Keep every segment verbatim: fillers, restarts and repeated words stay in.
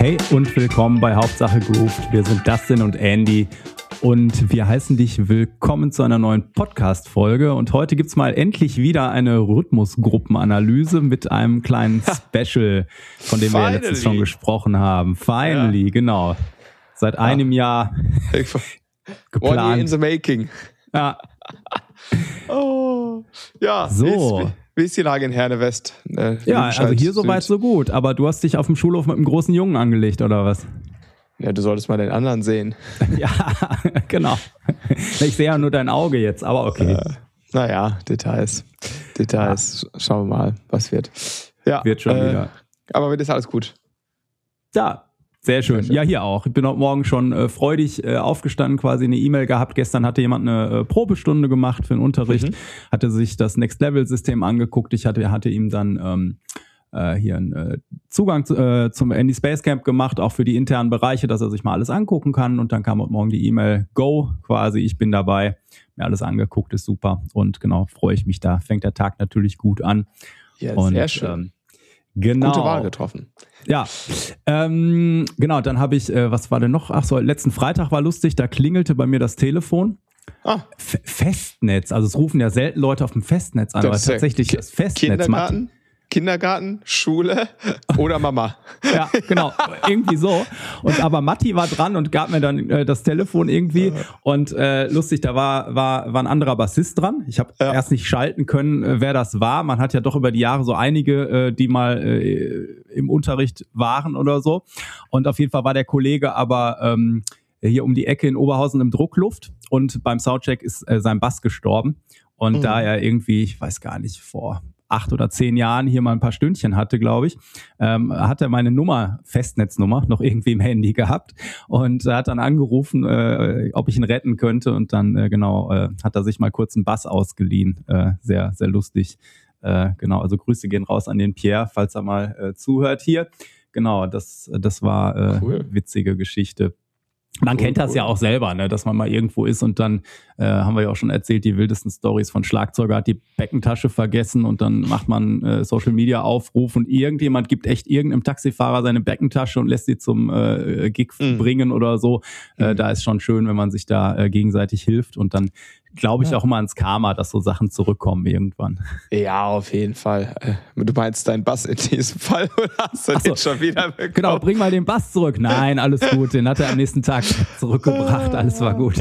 Hey und willkommen bei Hauptsache Grooved. Wir sind Dustin und Andy und wir heißen dich willkommen zu einer neuen Podcast-Folge. Und heute gibt's mal endlich wieder eine Rhythmusgruppenanalyse mit einem kleinen Special, von dem wir ja letztens schon gesprochen haben. Finally, ja. Genau. Seit ja. einem Jahr geplant. One year in the making. Ja. Oh, ja. So. Wie ist die Lage in Herne-West? Äh, ja, also hier soweit so gut. Aber du hast dich auf dem Schulhof mit einem großen Jungen angelegt, oder was? Ja, du solltest mal den anderen sehen. Ja, genau. Ich sehe ja nur dein Auge jetzt, aber okay. Äh, naja, Details. Details. Ja. Schauen wir mal, was wird. Ja, wird schon äh, wieder. Aber wird ist alles gut. Ja. Sehr schön. Sehr schön. Ja, hier auch. Ich bin heute Morgen schon äh, freudig äh, aufgestanden, quasi eine E-Mail gehabt. Gestern hatte jemand eine äh, Probestunde gemacht für den Unterricht, mhm. hatte sich das Next-Level-System angeguckt. Ich hatte, hatte ihm dann ähm, äh, hier einen äh, Zugang zu, äh, zum Andy Space Camp gemacht, auch für die internen Bereiche, dass er sich mal alles angucken kann. Und dann kam heute Morgen die E-Mail, go, quasi, ich bin dabei. Mir alles angeguckt, ist super. Und genau, freue ich mich da. Fängt der Tag natürlich gut an. Ja, und, sehr schön. Ähm, Genau. Gute Wahl getroffen. Ja, ähm, genau, dann habe ich, äh, was war denn noch? Ach so, letzten Freitag war lustig, da klingelte bei mir das Telefon. Ah. F- Festnetz, also es rufen ja selten Leute auf dem Festnetz an, das aber tatsächlich Ki- das Festnetz. Kindergarten? Kindergarten, Schule oder Mama. Ja, genau, irgendwie so. Und aber Matti war dran und gab mir dann äh, das Telefon irgendwie. Und äh, lustig, da war war war ein anderer Bassist dran. Ich habe ja. erst nicht schalten können, äh, wer das war. Man hat ja doch über die Jahre so einige, äh, die mal äh, im Unterricht waren oder so. Und auf jeden Fall war der Kollege aber ähm, hier um die Ecke in Oberhausen im Druckluft. Und beim Soundcheck ist äh, sein Bass gestorben. Und mhm. da er irgendwie, ich weiß gar nicht, vor acht oder zehn Jahren hier mal ein paar Stündchen hatte, glaube ich, ähm, hat er meine Nummer, Festnetznummer, noch irgendwie im Handy gehabt und er hat dann angerufen, äh, ob ich ihn retten könnte und dann, äh, genau, äh, hat er sich mal kurz einen Bass ausgeliehen. Äh, sehr, sehr lustig. Äh, genau, also Grüße gehen raus an den Pierre, falls er mal äh, zuhört hier. Genau, das, das war äh, cool. Witzige Geschichte. Man cool, kennt das cool. ja auch selber, ne, dass man mal irgendwo ist und dann, äh, haben wir ja auch schon erzählt, die wildesten Stories von Schlagzeuger hat die Beckentasche vergessen und dann macht man äh, Social Media Aufruf und irgendjemand gibt echt irgendeinem Taxifahrer seine Beckentasche und lässt sie zum äh, Gig mhm. bringen oder so. Äh, mhm. Da ist schon schön, wenn man sich da äh, gegenseitig hilft und dann glaube ich ja. auch immer ans Karma, dass so Sachen zurückkommen irgendwann. Ja, auf jeden Fall. Du meinst deinen Bass in diesem Fall oder hast du Ach so. den schon wieder bekommen? Genau, bring mal den Bass zurück. Nein, alles gut. Den hat er am nächsten Tag zurückgebracht. Alles war gut.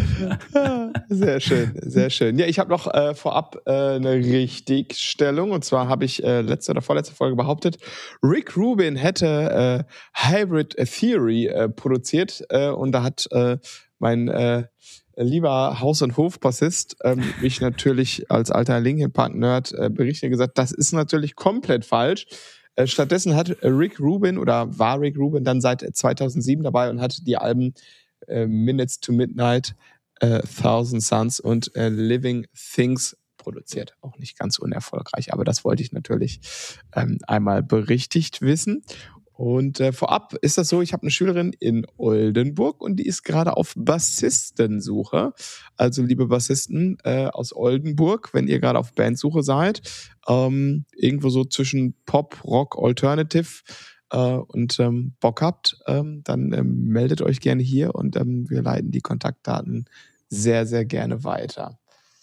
Sehr schön, sehr schön. Ja, ich habe noch äh, vorab äh, eine Richtigstellung. Und zwar habe ich äh, letzte oder vorletzte Folge behauptet, Rick Rubin hätte äh, Hybrid Theory äh, produziert. Äh, und da hat äh, mein äh, lieber Haus- und Hof-Bassist ähm, mich natürlich als alter Linkin Park-Nerd äh, berichtet gesagt, das ist natürlich komplett falsch. Äh, stattdessen hat Rick Rubin oder war Rick Rubin dann seit zweitausendsieben dabei und hat die Alben äh, Minutes to Midnight, äh, Thousand Suns und äh, Living Things produziert. Auch nicht ganz unerfolgreich, aber das wollte ich natürlich ähm, einmal berichtigt wissen. Und äh, vorab ist das so, ich habe eine Schülerin in Oldenburg und die ist gerade auf Bassistensuche. Also liebe Bassisten äh, aus Oldenburg, wenn ihr gerade auf Bandsuche seid, ähm, irgendwo so zwischen Pop, Rock, Alternative äh, und ähm, Bock habt, ähm, dann ähm, meldet euch gerne hier und ähm, wir leiten die Kontaktdaten sehr, sehr gerne weiter.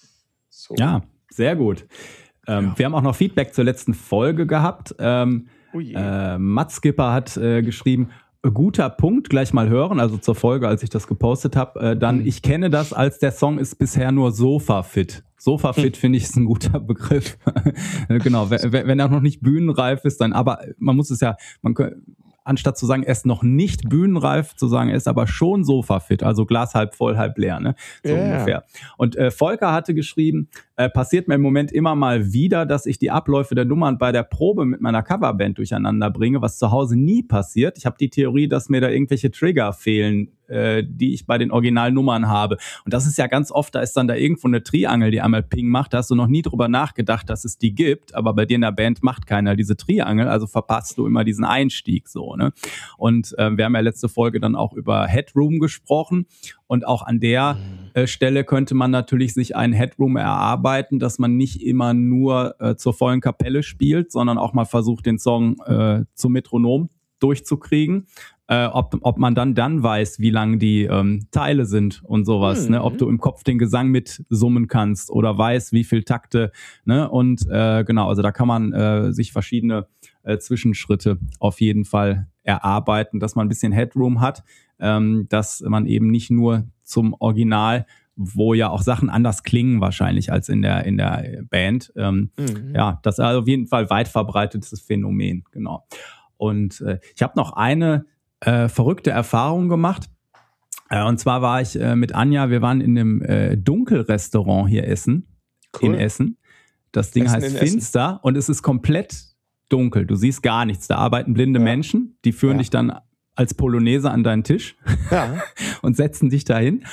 So. Ja, sehr gut. Ähm, ja. Wir haben auch noch Feedback zur letzten Folge gehabt. Ähm, Oh äh, Mats Skipper hat äh, geschrieben, guter Punkt, gleich mal hören, also zur Folge, als ich das gepostet habe. Äh, dann, mhm. ich kenne das, als der Song ist bisher nur Sofa-fit. Sofa-fit, mhm. finde ich, ist ein guter Begriff. Genau, wenn, wenn er noch nicht bühnenreif ist, dann, aber man muss es ja, man anstatt zu sagen, er ist noch nicht bühnenreif, zu sagen, er ist aber schon Sofa-fit, also Glas halb voll, halb leer, ne? So yeah. ungefähr. Und äh, Volker hatte geschrieben, äh, passiert mir im Moment immer mal wieder, dass ich die Abläufe der Nummern bei der Probe mit meiner Coverband durcheinander bringe, was zu Hause nie passiert. Ich habe die Theorie, dass mir da irgendwelche Trigger fehlen, äh, die ich bei den Originalnummern habe. Und das ist ja ganz oft, da ist dann da irgendwo eine Triangel, die einmal Ping macht. Da hast du noch nie drüber nachgedacht, dass es die gibt, aber bei dir in der Band macht keiner diese Triangel, also verpasst du immer diesen Einstieg so, ne? Und äh, wir haben ja letzte Folge dann auch über Headroom gesprochen und auch an der äh, Stelle könnte man natürlich sich einen Headroom erarbeiten, dass man nicht immer nur äh, zur vollen Kapelle spielt, sondern auch mal versucht, den Song äh, zum Metronom durchzukriegen. äh, ob, ob man dann dann weiß, wie lang die ähm, Teile sind und sowas, mhm. ne? Ob du im Kopf den Gesang mitsummen kannst oder weißt, wie viel Takte, ne? Und äh, genau, also da kann man äh, sich verschiedene äh, Zwischenschritte auf jeden Fall erarbeiten, dass man ein bisschen Headroom hat, ähm, dass man eben nicht nur zum Original, wo ja auch Sachen anders klingen wahrscheinlich als in der in der Band. Ähm, mhm. Ja, das ist also auf jeden Fall weit verbreitetes Phänomen, genau. Und äh, ich habe noch eine äh, verrückte Erfahrung gemacht. Äh, und zwar war ich äh, mit Anja, wir waren in einem äh, Dunkelrestaurant hier essen, cool. in Essen. Das Ding Essen heißt Finster Essen. Und es ist komplett dunkel. Du siehst gar nichts. Da arbeiten blinde ja. Menschen, die führen ja. dich dann als Polonaise an deinen Tisch ja. und setzen dich dahin.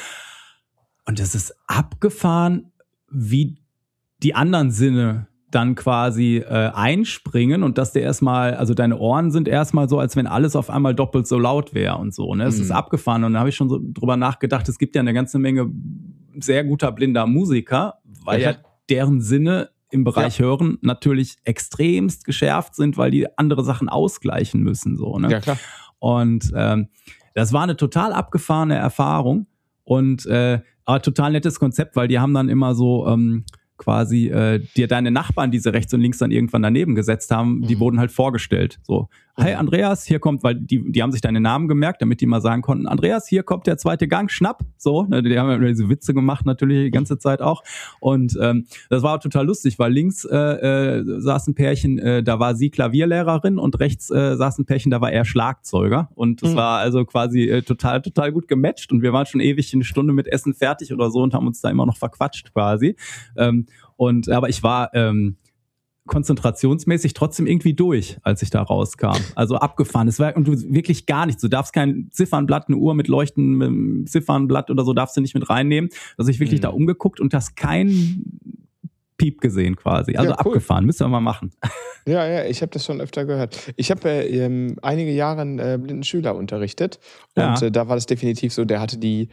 Und es ist abgefahren, wie die anderen Sinne dann quasi äh, einspringen und dass der erstmal, also deine Ohren sind erstmal so, als wenn alles auf einmal doppelt so laut wäre und so. Ne? Es mhm. ist abgefahren und da habe ich schon so drüber nachgedacht, es gibt ja eine ganze Menge sehr guter blinder Musiker, weil ja, ja deren Sinne im Bereich ja. Hören natürlich extremst geschärft sind, weil die andere Sachen ausgleichen müssen. So, ne? Ja, klar. Und ähm, das war eine total abgefahrene Erfahrung und äh, aber total nettes Konzept, weil die haben dann immer so ähm, quasi äh, dir deine Nachbarn, die sie rechts und links dann irgendwann daneben gesetzt haben, mhm. die wurden halt vorgestellt. So, hey Andreas, hier kommt, weil die die haben sich deine Namen gemerkt, damit die mal sagen konnten, Andreas, hier kommt der zweite Gang, schnapp. So, ne, die haben ja diese Witze gemacht natürlich die ganze Zeit auch. Und ähm, das war total lustig, weil links äh, äh, saß ein Pärchen, äh, da war sie Klavierlehrerin und rechts äh, saß ein Pärchen, da war er Schlagzeuger. Und das mhm. war also quasi äh, total, total gut gematcht. Und wir waren schon ewig eine Stunde mit Essen fertig oder so und haben uns da immer noch verquatscht quasi. Ähm, und aber ich war ähm, konzentrationsmäßig trotzdem irgendwie durch, als ich da rauskam. Also abgefahren. Es war und du wirklich gar nichts. Du darfst kein Ziffernblatt, eine Uhr mit leuchtendem Ziffernblatt oder so darfst du nicht mit reinnehmen. Also ich wirklich mhm. da umgeguckt und hast kein Piep gesehen quasi. Also ja, cool. abgefahren. Müssen wir mal machen. Ja, ja, ich habe das schon öfter gehört. Ich habe äh, ähm, einige Jahre einen äh, blinden Schüler unterrichtet und ja. äh, da war das definitiv so, der hatte die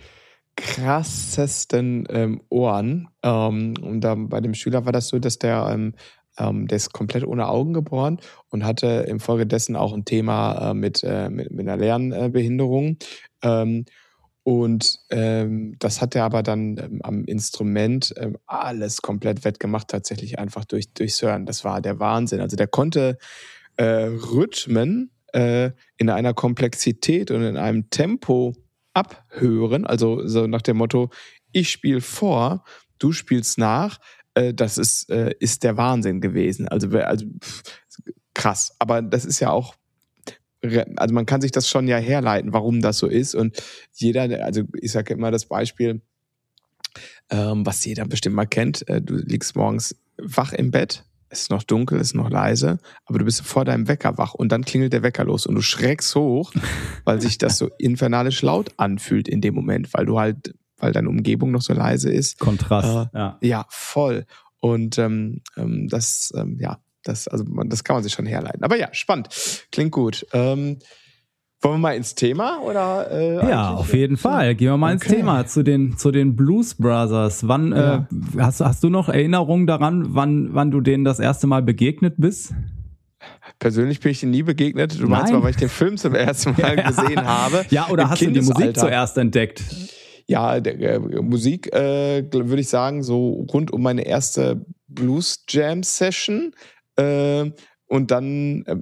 krassesten ähm, Ohren. Ähm, und da bei dem Schüler war das so, dass der ähm, Ähm, der ist komplett ohne Augen geboren und hatte infolgedessen auch ein Thema äh, mit, äh, mit, mit einer Lernbehinderung. Ähm, und ähm, das hat er aber dann ähm, am Instrument ähm, alles komplett wettgemacht, tatsächlich einfach durch, durchs Hören. Das war der Wahnsinn. Also der konnte äh, Rhythmen äh, in einer Komplexität und in einem Tempo abhören. Also so nach dem Motto, ich spiele vor, du spielst nach. Das ist, äh, ist der Wahnsinn gewesen. Also, also pff, krass. Aber das ist ja auch, also man kann sich das schon ja herleiten, warum das so ist. Und jeder, also ich sage immer das Beispiel, ähm, was jeder bestimmt mal kennt. Äh, du liegst morgens wach im Bett, es ist noch dunkel, es ist noch leise, aber du bist vor deinem Wecker wach und dann klingelt der Wecker los und du schreckst hoch, weil sich das so infernalisch laut anfühlt in dem Moment, weil du halt weil deine Umgebung noch so leise ist. Kontrast, äh, ja. Ja, voll. Und ähm, das, ähm, ja, das, also man, das kann man sich schon herleiten. Aber ja, spannend. Klingt gut. Ähm, wollen wir mal ins Thema? Oder, äh, ja, auf jeden so? Fall. Gehen wir mal okay. ins Thema, zu den, zu den Blues Brothers. Wann, ja. äh, hast, hast du noch Erinnerungen daran, wann, wann du denen das erste Mal begegnet bist? Persönlich bin ich denen nie begegnet. Du Nein. meinst mal, weil ich den Film zum ersten Mal ja. gesehen habe. Ja, oder hast du die Musik zuerst entdeckt? Ja, der, äh, Musik äh, würde ich sagen, so rund um meine erste Blues-Jam-Session. Äh, und dann, äh,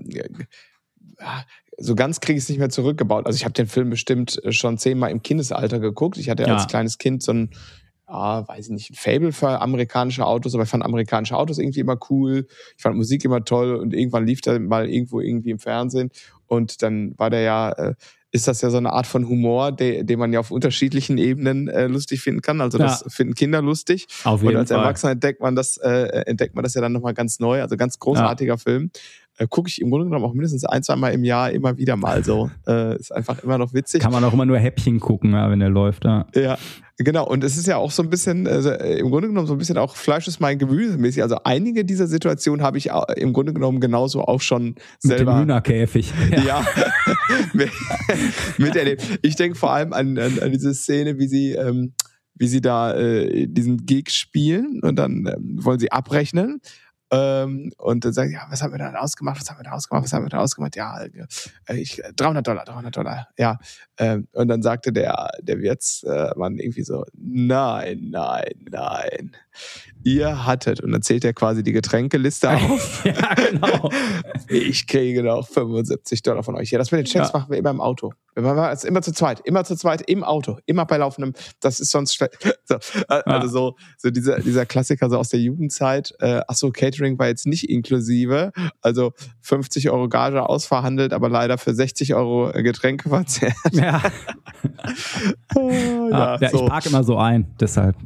so ganz kriege ich es nicht mehr zurückgebaut. Also ich habe den Film bestimmt schon zehnmal im Kindesalter geguckt. Ich hatte ja. als kleines Kind so ein, ja, weiß ich nicht, ein Faible für amerikanische Autos, aber ich fand amerikanische Autos irgendwie immer cool. Ich fand Musik immer toll und irgendwann lief der mal irgendwo irgendwie im Fernsehen. Und dann war der ja... Äh, ist das ja so eine Art von Humor, de, den man ja auf unterschiedlichen Ebenen äh, lustig finden kann. Also das ja. finden Kinder lustig. Auf jeden Und als Fall. Erwachsener entdeckt man das, äh, entdeckt man das ja dann nochmal ganz neu. Also ganz großartiger ja. Film. Äh, Gucke ich im Grunde genommen auch mindestens ein, zwei Mal im Jahr immer wieder mal so. Äh, ist einfach immer noch witzig. Kann man auch immer nur Häppchen gucken, ja, wenn der läuft. Ja. ja, genau. Und es ist ja auch so ein bisschen, also im Grunde genommen so ein bisschen auch Fleisch ist mein Gemüse mäßig. Also einige dieser Situationen habe ich im Grunde genommen genauso auch schon selber. Mit dem Hühnerkäfig. Ja. ja. miterlebt. Ich denke vor allem an, an, an diese Szene, wie sie, ähm, wie sie da äh, diesen Gig spielen und dann ähm, wollen sie abrechnen. Ähm, und dann sagt, ja, was haben wir da ausgemacht, was haben wir da ausgemacht, was haben wir da ausgemacht, ja, äh, ich, dreihundert Dollar, dreihundert Dollar, ja. Ähm, und dann sagte der, der Wirtsmann irgendwie so, nein, nein, nein, ihr hattet, und dann zählt er quasi die Getränkeliste auf. Ja, genau. Ich kriege noch fünfundsiebzig Dollar von euch. Ja, das mit den Checks ja. machen wir immer im Auto. Also immer zu zweit, immer zu zweit im Auto, immer bei laufendem, das ist sonst schlecht. So, also ja. so, so dieser, dieser Klassiker so aus der Jugendzeit, äh, ach so, Catering war jetzt nicht inklusive, also fünfzig Euro Gage ausverhandelt, aber leider für sechzig Euro Getränke verzehrt. Ja. oh, ja, ja so. Ich parke immer so ein, deshalb.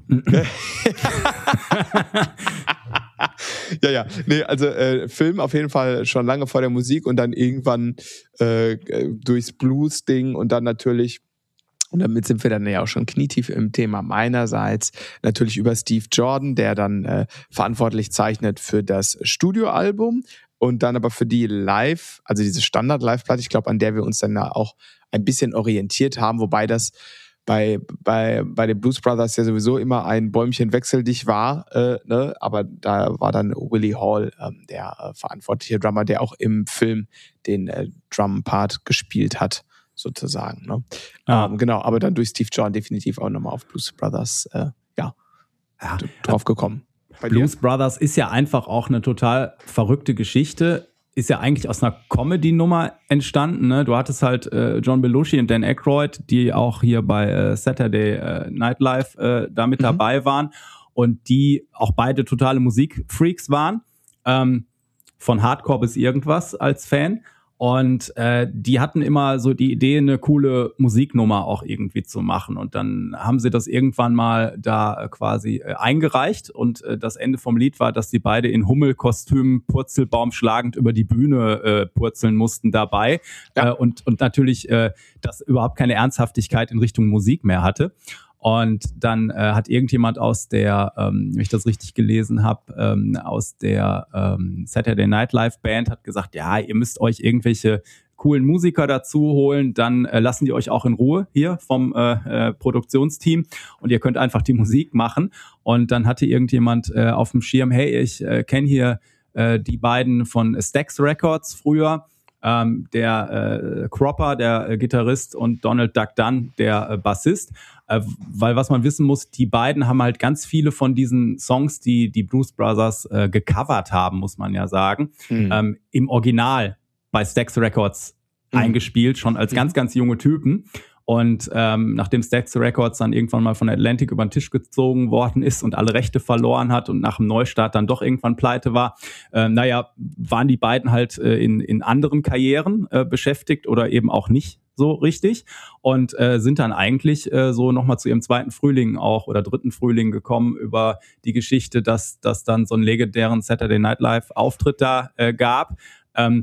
Ja, ja, nee, also äh, Film auf jeden Fall schon lange vor der Musik und dann irgendwann äh, durchs Blues-Ding und dann natürlich, und damit sind wir dann ja auch schon knietief im Thema meinerseits, natürlich über Steve Jordan, der dann äh, verantwortlich zeichnet für das Studioalbum und dann aber für die Live, also diese Standard-Live-Platte, ich glaube, an der wir uns dann auch ein bisschen orientiert haben, wobei das bei bei bei den Blues Brothers ja sowieso immer ein Bäumchen wechseldicht war, äh, ne? Aber da war dann Willie Hall ähm, der äh, verantwortliche Drummer, der auch im Film den äh, Drum-Part gespielt hat, sozusagen. Ne? Ah. Ähm, genau, aber dann durch Steve Jordan definitiv auch nochmal auf Blues Brothers äh, ja, ja drauf gekommen. Bei Blues dir? Brothers ist ja einfach auch eine total verrückte Geschichte. Ist ja eigentlich aus einer Comedy-Nummer entstanden. Ne? Du hattest halt äh, John Belushi und Dan Aykroyd, die auch hier bei äh, Saturday äh, Night Live äh, da mit mhm. dabei waren und die auch beide totale Musikfreaks waren, ähm, von Hardcore bis irgendwas als Fan. Und äh, die hatten immer so die Idee, eine coole Musiknummer auch irgendwie zu machen. Und dann haben sie das irgendwann mal da äh, quasi äh, eingereicht. Und äh, das Ende vom Lied war, dass die beide in Hummelkostümen Purzelbaum schlagend über die Bühne äh, purzeln mussten dabei. Ja. Äh, und, und natürlich äh, das überhaupt keine Ernsthaftigkeit in Richtung Musik mehr hatte. Und dann äh, hat irgendjemand aus der, ähm, wenn ich das richtig gelesen habe, ähm, aus der ähm, Saturday Night Live Band hat gesagt, ja, ihr müsst euch irgendwelche coolen Musiker dazu holen, dann äh, lassen die euch auch in Ruhe hier vom äh, äh, Produktionsteam und ihr könnt einfach die Musik machen. Und dann hatte irgendjemand äh, auf dem Schirm, hey, ich äh, kenne hier äh, die beiden von Stax Records früher, ähm, der äh, Cropper, der äh, Gitarrist und Donald Duck Dunn, der äh, Bassist. Äh, weil was man wissen muss, die beiden haben halt ganz viele von diesen Songs, die die Blues Brothers äh, gecovert haben, muss man ja sagen, mhm. ähm, im Original bei Stax Records mhm. eingespielt, schon als mhm. ganz, ganz junge Typen. Und ähm, nachdem Stax Records dann irgendwann mal von Atlantic über den Tisch gezogen worden ist und alle Rechte verloren hat und nach dem Neustart dann doch irgendwann pleite war, äh, naja, waren die beiden halt äh, in, in anderen Karrieren äh, beschäftigt oder eben auch nicht so richtig und äh, sind dann eigentlich äh, so nochmal zu ihrem zweiten Frühling auch oder dritten Frühling gekommen über die Geschichte, dass dass dann so einen legendären Saturday Night Live Auftritt da äh, gab, ähm,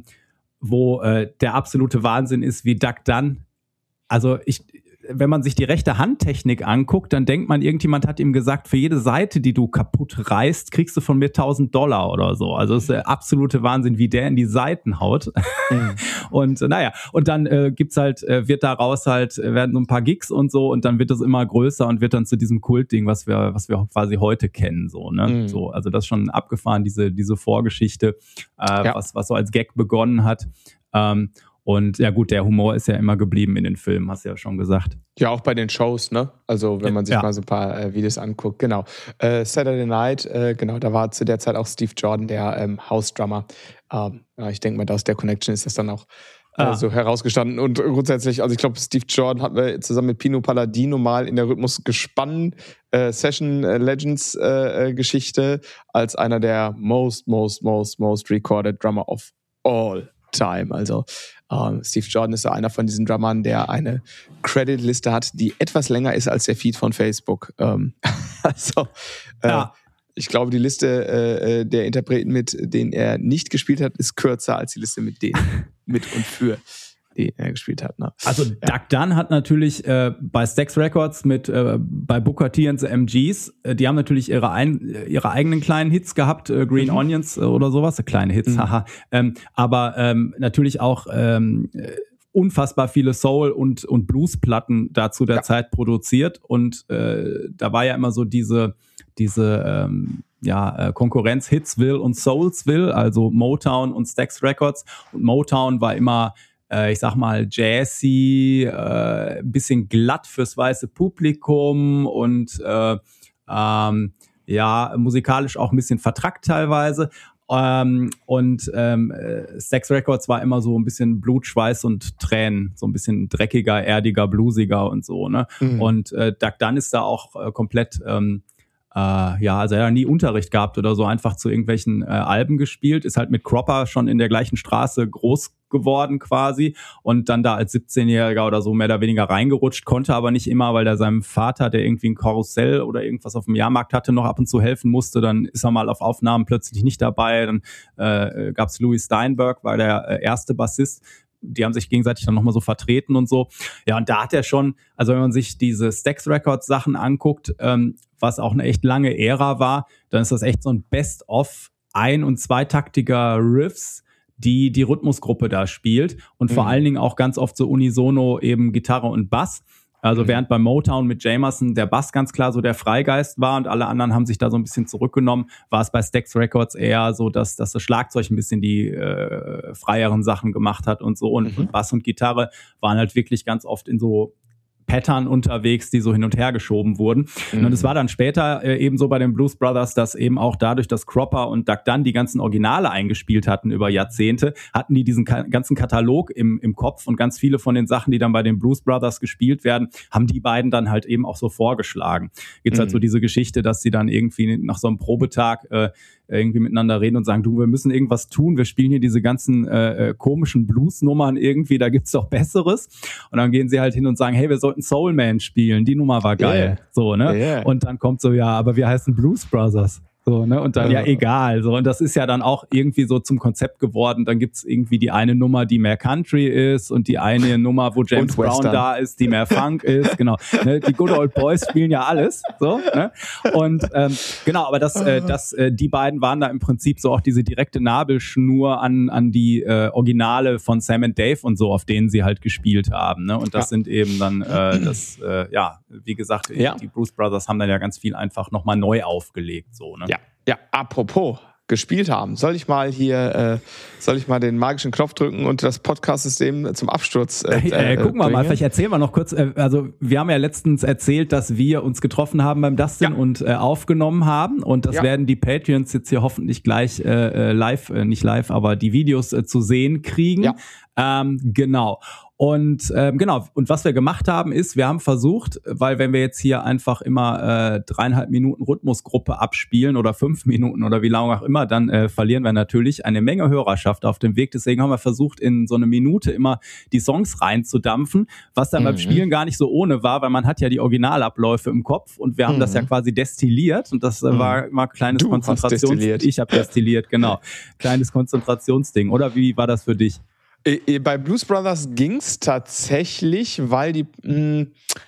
wo äh, der absolute Wahnsinn ist, wie Duck Dunn. Also ich, wenn man sich die rechte Handtechnik anguckt, dann denkt man, irgendjemand hat ihm gesagt, für jede Seite, die du kaputt reißt, kriegst du von mir tausend Dollar oder so. Also das ist der absolute Wahnsinn, wie der in die Seiten haut. Mhm. Und naja, und dann äh, gibt's halt, äh, wird daraus halt, werden so ein paar Gigs und so und dann wird das immer größer und wird dann zu diesem Kultding, was wir, was wir quasi heute kennen, so, ne? Mhm. So, also das ist schon abgefahren, diese, diese Vorgeschichte, äh, ja. was, was so als Gag begonnen hat. Ähm, Und ja gut, der Humor ist ja immer geblieben in den Filmen, hast du ja schon gesagt. Ja, auch bei den Shows, ne? Also wenn man sich ja. mal so ein paar äh, Videos anguckt. Genau. Äh, Saturday Night, äh, genau, da war zu der Zeit auch Steve Jordan, der ähm, House-Drummer. Ähm, ja, ich denke mal, aus der Connection ist das dann auch äh, ah. so herausgestanden. Und grundsätzlich, also ich glaube, Steve Jordan hatten wir zusammen mit Pino Palladino mal in der Rhythmus gespannt äh, Session äh, Legends äh, Geschichte als einer der most, most, most, most recorded Drummer of all time. Also Uh, Steve Jordan ist so einer von diesen Drummern, der eine Credit-Liste hat, die etwas länger ist als der Feed von Facebook. Um, also, ja. äh, ich glaube, die Liste äh, der Interpreten, mit denen er nicht gespielt hat, ist kürzer als die Liste mit denen, mit und für die er gespielt hat. Ne? Also ja. Duck Dunn hat natürlich äh, bei Stax Records mit äh, bei Booker T and the M Gs, äh, die haben natürlich ihre ein, ihre eigenen kleinen Hits gehabt, äh, Green mhm. Onions äh, oder sowas, kleine Hits, mhm. haha. Ähm, aber ähm, natürlich auch ähm, unfassbar viele Soul- und und Blues-Platten da zu der ja. Zeit produziert und äh, da war ja immer so diese diese ähm, ja, äh, Konkurrenz Hitsville und Soulsville, also Motown und Stax Records. Und Motown war immer, äh, ich sag mal, jazzy, äh, ein bisschen glatt fürs weiße Publikum und äh, ähm, ja, musikalisch auch ein bisschen vertrackt teilweise. Ähm, und ähm, Stax Records war immer so ein bisschen Blut, Schweiß und Tränen, so ein bisschen dreckiger, erdiger, bluesiger und so, ne? Mhm. Und äh, Duck Dunn ist da auch äh, komplett ähm, Äh, ja, also er hat nie Unterricht gehabt oder so, einfach zu irgendwelchen äh, Alben gespielt, ist halt mit Cropper schon in der gleichen Straße groß geworden quasi und dann da als siebzehnjähriger oder so mehr oder weniger reingerutscht, konnte aber nicht immer, weil er seinem Vater, der irgendwie ein Karussell oder irgendwas auf dem Jahrmarkt hatte, noch ab und zu helfen musste, dann ist er mal auf Aufnahmen plötzlich nicht dabei, dann äh, gab's Louis Steinberg, war der äh, erste Bassist, die haben sich gegenseitig dann nochmal so vertreten und so. Ja, und da hat er schon, also wenn man sich diese Stax Records Sachen anguckt, ähm, was auch eine echt lange Ära war, dann ist das echt so ein Best-of ein- und zweitaktiger Riffs, die die Rhythmusgruppe da spielt und mhm. vor allen Dingen auch ganz oft so unisono eben Gitarre und Bass. Also mhm. während bei Motown mit Jamerson der Bass ganz klar so der Freigeist war und alle anderen haben sich da so ein bisschen zurückgenommen, war es bei Stax Records eher so, dass, dass das Schlagzeug ein bisschen die äh, freieren Sachen gemacht hat und so. Und, mhm. und Bass und Gitarre waren halt wirklich ganz oft in so Pattern unterwegs, die so hin und her geschoben wurden. Mhm. Und es war dann später äh, eben so bei den Blues Brothers, dass eben auch dadurch, dass Cropper und Duck Dunn die ganzen Originale eingespielt hatten über Jahrzehnte, hatten die diesen ka- ganzen Katalog im, im Kopf und ganz viele von den Sachen, die dann bei den Blues Brothers gespielt werden, haben die beiden dann halt eben auch so vorgeschlagen. Gibt's mhm. halt so diese Geschichte, dass sie dann irgendwie nach so einem Probetag äh, irgendwie miteinander reden und sagen, du, wir müssen irgendwas tun, wir spielen hier diese ganzen äh, komischen Blues-Nummern irgendwie, da gibt's doch Besseres. Und dann gehen sie halt hin und sagen, hey, wir sollten Soul Man spielen, die Nummer war geil. Yeah. So, ne? Yeah. Und dann kommt so, ja, aber wir heißen Blues Brothers. So, ne? Und dann, ja, egal. So, und das ist ja dann auch irgendwie so zum Konzept geworden. Dann gibt's irgendwie die eine Nummer, die mehr Country ist und die eine Nummer, wo James Brown da ist, die mehr Funk ist. Genau. Ne? Die Good Old Boys spielen ja alles. So, ne? Und ähm, genau, aber das, äh, das, äh, die beiden waren da im Prinzip so auch diese direkte Nabelschnur an, an die äh, Originale von Sam and Dave und so, auf denen sie halt gespielt haben. Ne? Und das ja. sind eben dann, äh, das, äh, ja, wie gesagt, ja. die Blues Brothers haben dann ja ganz viel einfach nochmal neu aufgelegt. So, ne? Ja. Ja, apropos gespielt haben. Soll ich mal hier, äh, soll ich mal den magischen Knopf drücken und das Podcast-System zum Absturz äh, äh, äh, Gucken wir mal, vielleicht erzählen wir noch kurz, äh, also wir haben ja letztens erzählt, dass wir uns getroffen haben beim Dustin ja. und äh, aufgenommen haben und das ja. werden die Patreons jetzt hier hoffentlich gleich äh, live, äh, nicht live, aber die Videos äh, zu sehen kriegen. Ja. Ähm, genau. Und ähm, genau, und was wir gemacht haben, ist, wir haben versucht, weil wenn wir jetzt hier einfach immer äh, dreieinhalb Minuten Rhythmusgruppe abspielen oder fünf Minuten oder wie lange auch immer, dann äh, verlieren wir natürlich eine Menge Hörerschaft auf dem Weg. Deswegen haben wir versucht, in so eine Minute immer die Songs reinzudampfen, was dann mhm. beim Spielen gar nicht so ohne war, weil man hat ja die Originalabläufe im Kopf und wir haben mhm. das ja quasi destilliert und das äh, mhm. war immer kleines du Konzentrations... Ich habe destilliert, genau. Kleines Konzentrationsding. Oder wie war das für dich? Bei Blues Brothers ging's tatsächlich, weil die, mh,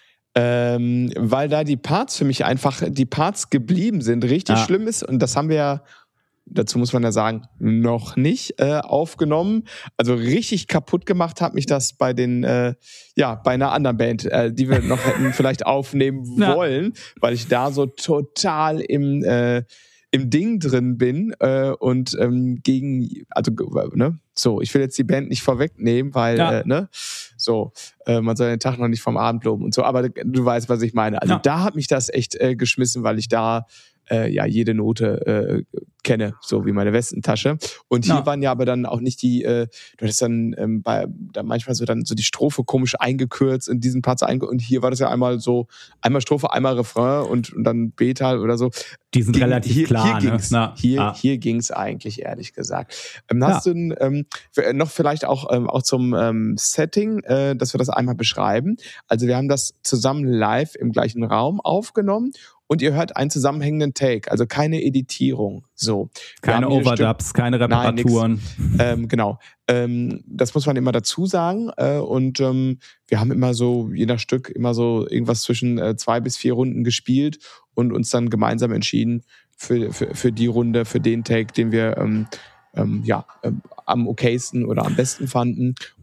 ähm, weil da die Parts für mich einfach, die Parts geblieben sind. Richtig ah. schlimm ist, und das haben wir ja, dazu muss man ja sagen, noch nicht äh, aufgenommen. Also richtig kaputt gemacht hat mich das bei den, äh, ja, bei einer anderen Band, äh, die wir noch hätten vielleicht aufnehmen wollen, ja. weil ich da so total im, äh, im Ding drin bin äh, und ähm, gegen, also ne, so, ich will jetzt die Band nicht vorwegnehmen, weil, ja. äh, ne, so, äh, man soll den Tag noch nicht vom Abend loben und so, aber du weißt, was ich meine. Also ja. da hat mich das echt äh, geschmissen, weil ich da äh, ja jede Note äh, kenne, so wie meine Westentasche. Und hier ja. waren ja aber dann auch nicht die, äh, du hattest dann ähm, bei, da manchmal so dann so die Strophe komisch eingekürzt in diesen Platz einge und hier war das ja einmal so, einmal Strophe, einmal Refrain und, und dann B-Teil oder so. Die sind Ging, relativ hier, klar, hier ne? Ging's, Na, hier, ah. hier ging's eigentlich, ehrlich gesagt. Ähm, hast ja. du ähm, noch vielleicht auch, ähm, auch zum ähm, Setting, äh, dass wir das einmal beschreiben? Also wir haben das zusammen live im gleichen Raum aufgenommen und ihr hört einen zusammenhängenden Take, also keine Editierung. So. Keine Overdubs, keine Reparaturen. Nein, ähm, genau. Ähm, das muss man immer dazu sagen. Äh, und ähm, wir haben immer so, je nach Stück, immer so irgendwas zwischen äh, zwei bis vier Runden gespielt und uns dann gemeinsam entschieden für, für, für die Runde, für den Take, den wir ähm, ähm, ja, ähm, am okaysten oder am besten fanden.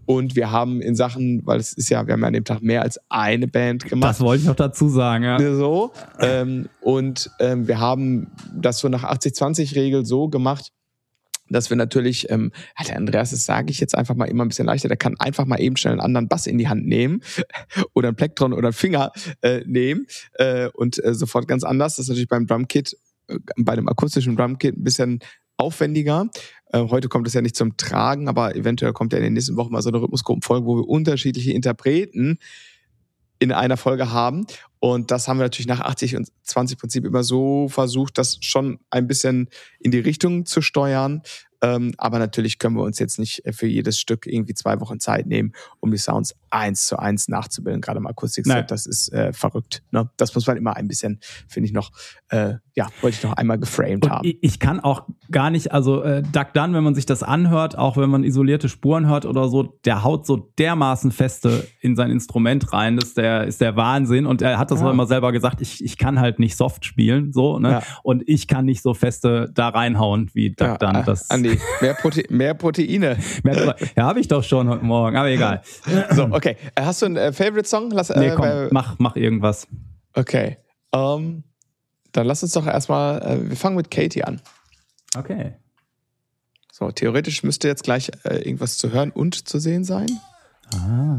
Und wir haben in Sachen, weil es ist ja, wir haben ja an dem Tag mehr als eine Band gemacht. Das wollte ich noch dazu sagen, ja. So. Ähm, und ähm, wir haben das so nach achtzig zwanzig Regel so gemacht, dass wir natürlich, ähm, ja, der Andreas, das sage ich jetzt einfach mal immer ein bisschen leichter, der kann einfach mal eben schnell einen anderen Bass in die Hand nehmen oder einen Plektron oder einen Finger äh, nehmen äh, und äh, sofort ganz anders. Das ist natürlich beim Drumkit, äh, bei dem akustischen Drumkit ein bisschen aufwendiger. Äh, heute kommt es ja nicht zum Tragen, aber eventuell kommt ja in den nächsten Wochen mal so eine Rhythmusgruppenfolge, wo wir unterschiedliche Interpreten in einer Folge haben. Und das haben wir natürlich nach achtzig und zwanzig Prinzip immer so versucht, das schon ein bisschen in die Richtung zu steuern. Ähm, aber natürlich können wir uns jetzt nicht für jedes Stück irgendwie zwei Wochen Zeit nehmen, um die Sounds eins zu eins nachzubilden. Gerade im Akustikset, das ist äh, verrückt. Ne? Das muss man immer ein bisschen, finde ich noch, äh, ja, wollte ich noch einmal geframed und haben. Ich kann auch gar nicht, also äh, Duck Dunn, wenn man sich das anhört, auch wenn man isolierte Spuren hört oder so, der haut so dermaßen feste in sein Instrument rein, das ist der, ist der Wahnsinn. Und er hat das ja auch immer selber gesagt, ich, ich kann halt nicht soft spielen, so, ne? Ja. Und ich kann nicht so feste da reinhauen wie Duck ja, Dunn. Das Andi, mehr, Prote- mehr Proteine. Mehr, ja, habe ich doch schon heute Morgen, aber egal. So, okay. Hast du einen äh, Favorite-Song? Lass, nee, komm, äh, mach, mach irgendwas. Okay. Um, dann lass uns doch erstmal, äh, wir fangen mit Katie an. Okay. So, theoretisch müsste jetzt gleich äh, irgendwas zu hören und zu sehen sein. Ah.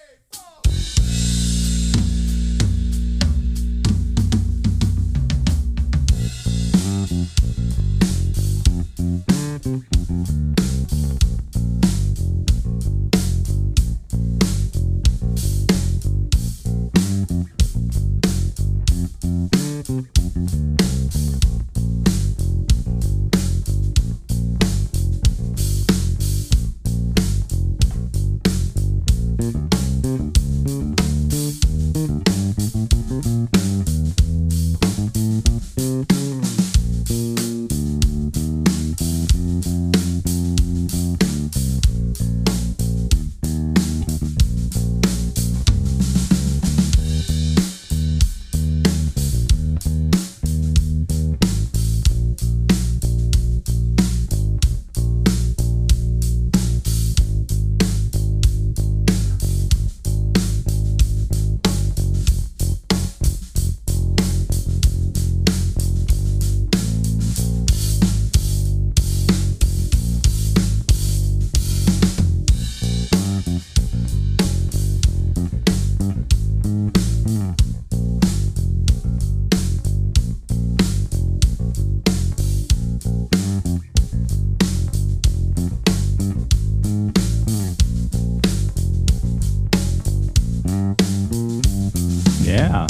Yeah.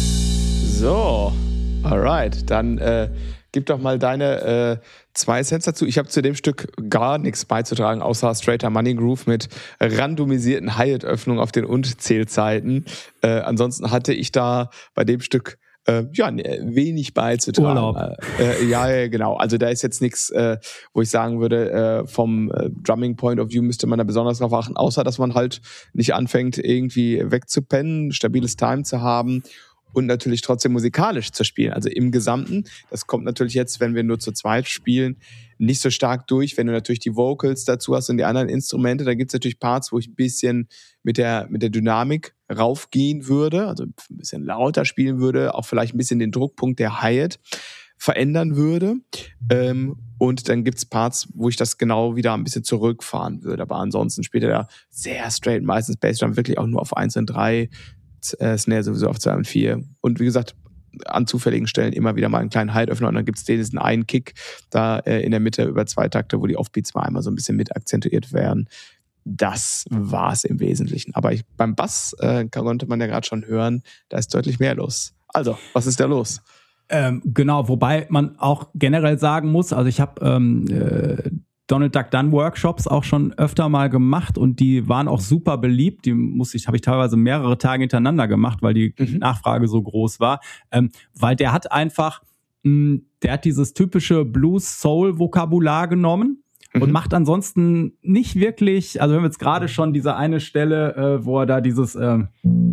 So, alright. Dann äh, gib doch mal deine äh, zwei Cents dazu. Ich habe zu dem Stück gar nichts beizutragen, außer Straighter Money Groove mit randomisierten Hi-Hat-Öffnungen auf den Und-Zählzeiten. Äh, ansonsten hatte ich da bei dem Stück Äh, ja, wenig beizutragen. Urlaub. Äh, ja, ja, genau. Also da ist jetzt nichts, äh, wo ich sagen würde, äh, vom äh, Drumming Point of View müsste man da besonders drauf achten, außer dass man halt nicht anfängt, irgendwie wegzupennen, stabiles Time zu haben und natürlich trotzdem musikalisch zu spielen. Also im Gesamten, das kommt natürlich jetzt, wenn wir nur zu zweit spielen, nicht so stark durch. Wenn du natürlich die Vocals dazu hast und die anderen Instrumente, da gibt es natürlich Parts, wo ich ein bisschen mit der, mit der Dynamik raufgehen würde, also ein bisschen lauter spielen würde, auch vielleicht ein bisschen den Druckpunkt der Hi-Hat verändern würde. Ähm, und dann gibt's Parts, wo ich das genau wieder ein bisschen zurückfahren würde. Aber ansonsten spielt er da sehr straight, meistens Bassdrum wirklich auch nur auf eins und drei, äh, Snare sowieso auf zwei und vier. Und wie gesagt, an zufälligen Stellen immer wieder mal einen kleinen Hi-Hat-Öffner und dann gibt's diesen einen Kick da äh, in der Mitte über zwei Takte, wo die Offbeats mal einmal so ein bisschen mit akzentuiert werden. Das war's im Wesentlichen. Aber ich, beim Bass äh, konnte man ja gerade schon hören, da ist deutlich mehr los. Also, was ist da los? Ähm, genau, wobei man auch generell sagen muss, also ich habe ähm, äh, Donald Duck Dunn Workshops auch schon öfter mal gemacht und die waren auch super beliebt. Die muss ich, habe ich teilweise mehrere Tage hintereinander gemacht, weil die mhm. Nachfrage so groß war. Ähm, weil der hat einfach, mh, der hat dieses typische Blues-Soul-Vokabular genommen. Und macht ansonsten nicht wirklich, also wir haben jetzt gerade schon diese eine Stelle, äh, wo er da dieses ähm,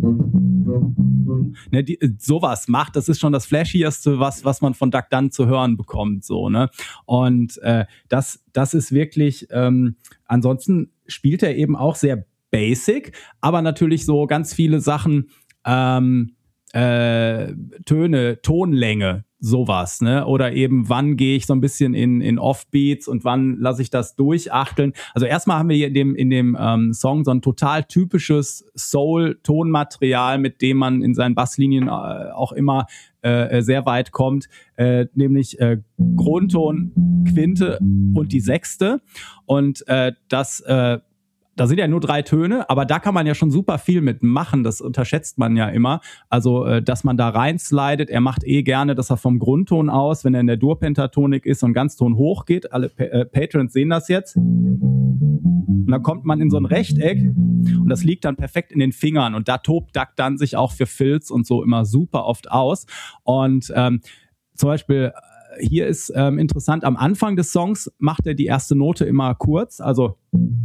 ne, die, sowas macht, das ist schon das Flashieste, was was man von Duck Dunn zu hören bekommt, so, ne? Und äh, das das ist wirklich, ähm, ansonsten spielt er eben auch sehr basic, aber natürlich so ganz viele Sachen, ähm, äh, Töne, Tonlänge, sowas, ne? Oder eben, wann gehe ich so ein bisschen in, in Offbeats und wann lasse ich das durchachteln. Also erstmal haben wir hier in dem, in dem ähm, Song so ein total typisches Soul-Tonmaterial, mit dem man in seinen Basslinien äh, auch immer äh, sehr weit kommt, äh, nämlich äh, Grundton, Quinte und die Sechste. Und äh, das äh, da sind ja nur drei Töne, aber da kann man ja schon super viel mitmachen. Das unterschätzt man ja immer. Also, äh, dass man da reinslidet. Er macht eh gerne, dass er vom Grundton aus, wenn er in der Dur-Pentatonik ist und Ganzton hoch geht. Alle pa- äh, Patrons sehen das jetzt. Und dann kommt man in so ein Rechteck und das liegt dann perfekt in den Fingern. Und da tobt Duck dann sich auch für Fills und so immer super oft aus. Und ähm, zum Beispiel hier ist ähm, interessant, am Anfang des Songs macht er die erste Note immer kurz. Also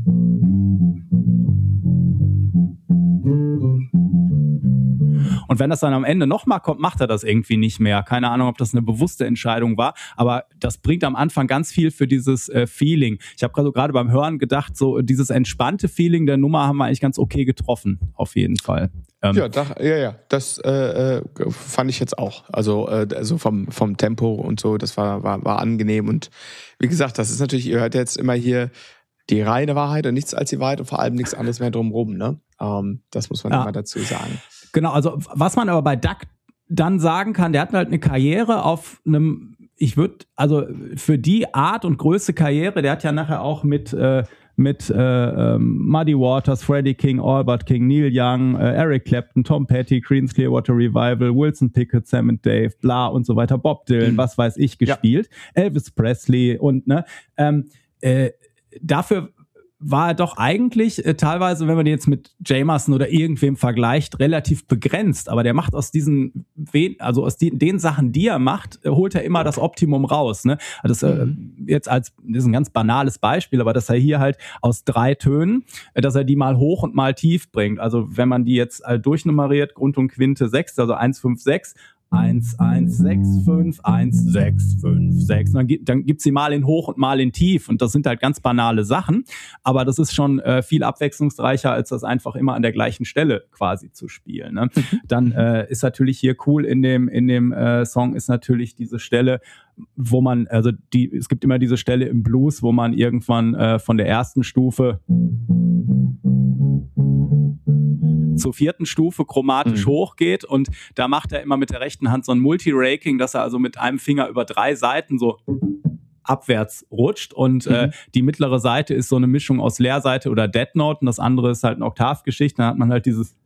und wenn das dann am Ende nochmal kommt, macht er das irgendwie nicht mehr. Keine Ahnung, ob das eine bewusste Entscheidung war, aber das bringt am Anfang ganz viel für dieses äh, Feeling. Ich habe also gerade beim Hören gedacht, so dieses entspannte Feeling der Nummer haben wir eigentlich ganz okay getroffen, auf jeden Fall. Ähm, ja, da, ja, ja, das äh, fand ich jetzt auch. Also, äh, also vom, vom Tempo und so, das war, war, war angenehm. Und wie gesagt, das ist natürlich, ihr hört jetzt immer hier die reine Wahrheit und nichts als die Wahrheit und vor allem nichts anderes mehr drumherum, ne? Ähm, das muss man ja immer dazu sagen. Genau, also was man aber bei Duck dann sagen kann, der hat halt eine Karriere auf einem, ich würde, also für die Art und Größe Karriere, der hat ja nachher auch mit äh, mit äh, ähm, Muddy Waters, Freddie King, Albert King, Neil Young, äh, Eric Clapton, Tom Petty, Creedence Clearwater Revival, Wilson Pickett, Sam and Dave, bla und so weiter, Bob Dylan, mhm. was weiß ich, gespielt, ja. Elvis Presley und ne, ähm, äh, dafür war er doch eigentlich äh, teilweise, wenn man den jetzt mit Jamerson oder irgendwem vergleicht, relativ begrenzt. Aber der macht aus diesen, also aus die, den Sachen, die er macht, äh, holt er immer das Optimum raus. Ne? Also das, äh, jetzt als, das ist ein ganz banales Beispiel, aber dass er hier halt aus drei Tönen, äh, dass er die mal hoch und mal tief bringt. Also wenn man die jetzt äh, durchnummeriert, Grund und Quinte sechs, also eins, fünf, sechs, eins, eins, sechs, fünf, eins, sechs, fünf, sechs. Und dann, gibt, dann gibt's sie mal in hoch und mal in tief. Und das sind halt ganz banale Sachen. Aber das ist schon äh, viel abwechslungsreicher, als das einfach immer an der gleichen Stelle quasi zu spielen. Ne? Dann äh, ist natürlich hier cool in dem, in dem äh, Song ist natürlich diese Stelle, wo man, also die, es gibt immer diese Stelle im Blues, wo man irgendwann äh, von der ersten Stufe zur vierten Stufe chromatisch mhm. hochgeht und da macht er immer mit der rechten Hand so ein Multi-Raking, dass er also mit einem Finger über drei Seiten so abwärts rutscht und mhm. äh, die mittlere Seite ist so eine Mischung aus Leerseite oder Dead Note und das andere ist halt eine Oktavgeschichte, dann hat man halt dieses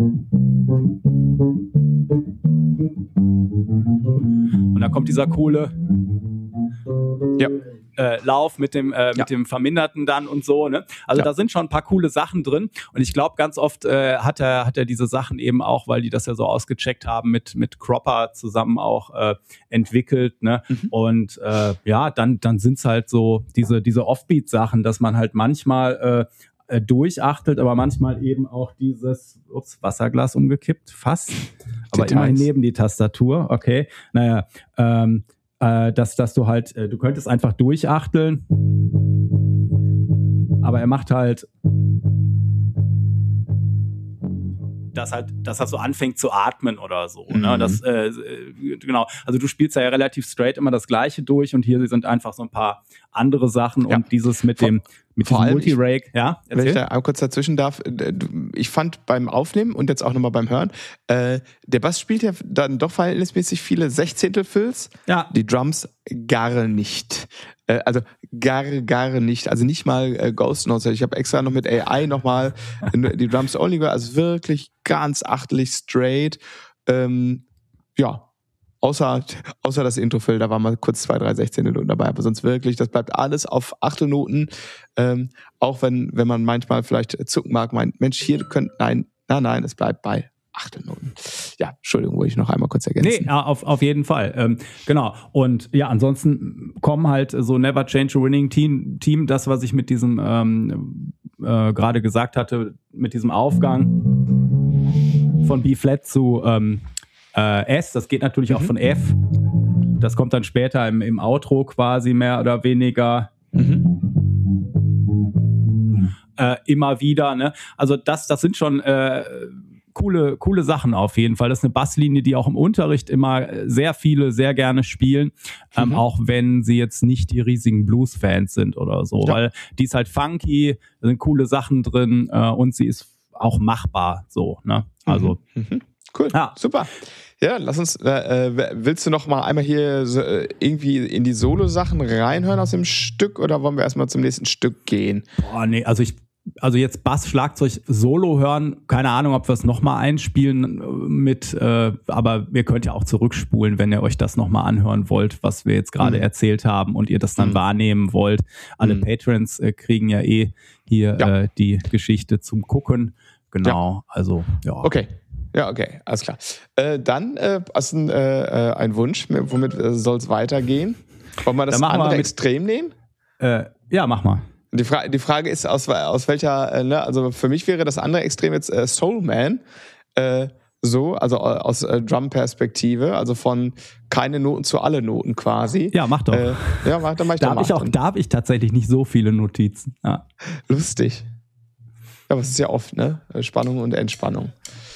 und da kommt dieser coole ja. Äh, Lauf mit dem äh, mit ja. dem Verminderten dann und so, ne? Also ja. da sind schon ein paar coole Sachen drin und ich glaube ganz oft äh, hat er hat er diese Sachen eben auch, weil die das ja so ausgecheckt haben, mit mit Cropper zusammen auch äh, entwickelt, ne? Mhm. Und äh, ja, dann dann sind's halt so diese diese Offbeat-Sachen, dass man halt manchmal äh, durchachtelt, aber manchmal eben auch dieses ups, Wasserglas umgekippt, fast, aber Details. Immerhin neben die Tastatur, okay, naja, ähm, äh, dass, dass du halt, äh, du könntest einfach durchachteln, aber er macht halt dass halt, dass das so anfängt zu atmen oder so. Mhm. Ne? Das, äh, genau. Also du spielst ja relativ straight immer das Gleiche durch und hier sind einfach so ein paar andere Sachen ja. und dieses mit vor, dem mit diesem Multi-Rake. Ja, wenn ich da einmal kurz dazwischen darf, ich fand beim Aufnehmen und jetzt auch nochmal beim Hören, äh, der Bass spielt ja dann doch verhältnismäßig viele Sechzehntel-Fills, ja. die Drums gar nicht. Äh, also gar, gar nicht. Also nicht mal äh, Ghost Notes. Ich habe extra noch mit A I nochmal die Drums only gehört. Also wirklich ganz achtelig straight. Ähm, ja, außer, außer das Intro-Fill, da waren mal kurz zwei, drei Sechzehntel dabei. Aber sonst wirklich, das bleibt alles auf Achtelnoten. Ähm, auch wenn, wenn man manchmal vielleicht zucken mag, meint, Mensch, hier könnt, nein, nein, nein, es bleibt bei Achtelnoten. Ja, Entschuldigung, wollte ich noch einmal kurz ergänzen. Nee, auf, auf jeden Fall. Ähm, genau. Und ja, ansonsten kommen halt so Never Change a Winning Team, Team das, was ich mit diesem ähm, äh, gerade gesagt hatte, mit diesem Aufgang von B-Flat zu ähm, äh, S, das geht natürlich mhm. auch von F. Das kommt dann später im, im Outro quasi mehr oder weniger. Mhm. äh, immer wieder. Ne? Also das, das sind schon äh, coole, coole Sachen auf jeden Fall. Das ist eine Basslinie, die auch im Unterricht immer sehr viele sehr gerne spielen, ähm, mhm. auch wenn sie jetzt nicht die riesigen Blues-Fans sind oder so, ja. weil die ist halt funky, da sind coole Sachen drin äh, und sie ist auch machbar so. Ne? Also mhm. Mhm. Cool, ja. Super. Ja, lass uns, äh, willst du noch mal einmal hier so, äh, irgendwie in die Solo-Sachen reinhören aus dem Stück oder wollen wir erstmal zum nächsten Stück gehen? Boah, nee, also ich Also jetzt Bass, Schlagzeug, Solo hören, keine Ahnung, ob wir es nochmal einspielen mit, äh, aber ihr könnt ja auch zurückspulen, wenn ihr euch das nochmal anhören wollt, was wir jetzt gerade mhm. erzählt haben und ihr das dann mhm. wahrnehmen wollt. Alle mhm. Patrons äh, kriegen ja eh hier ja. Äh, die Geschichte zum Gucken. Genau, ja. also ja. Okay. Ja, okay, alles klar. Äh, dann äh, hast du ein, äh, ein Wunsch, womit äh, soll es weitergehen? Wollen wir das andere wir mit, Extrem nehmen? Äh, ja, mach mal. Die, Fra- die Frage ist, aus, aus welcher, äh, ne, also für mich wäre das andere Extrem jetzt äh, Soul Man, äh, so, also aus äh, Drum-Perspektive, also von keine Noten zu alle Noten quasi. Ja, mach doch. Äh, ja, mach, dann mach ich da doch habe ich auch, da habe ich tatsächlich nicht so viele Notizen. Ja. Lustig. Ja, aber es ist ja oft, ne? Spannung und Entspannung.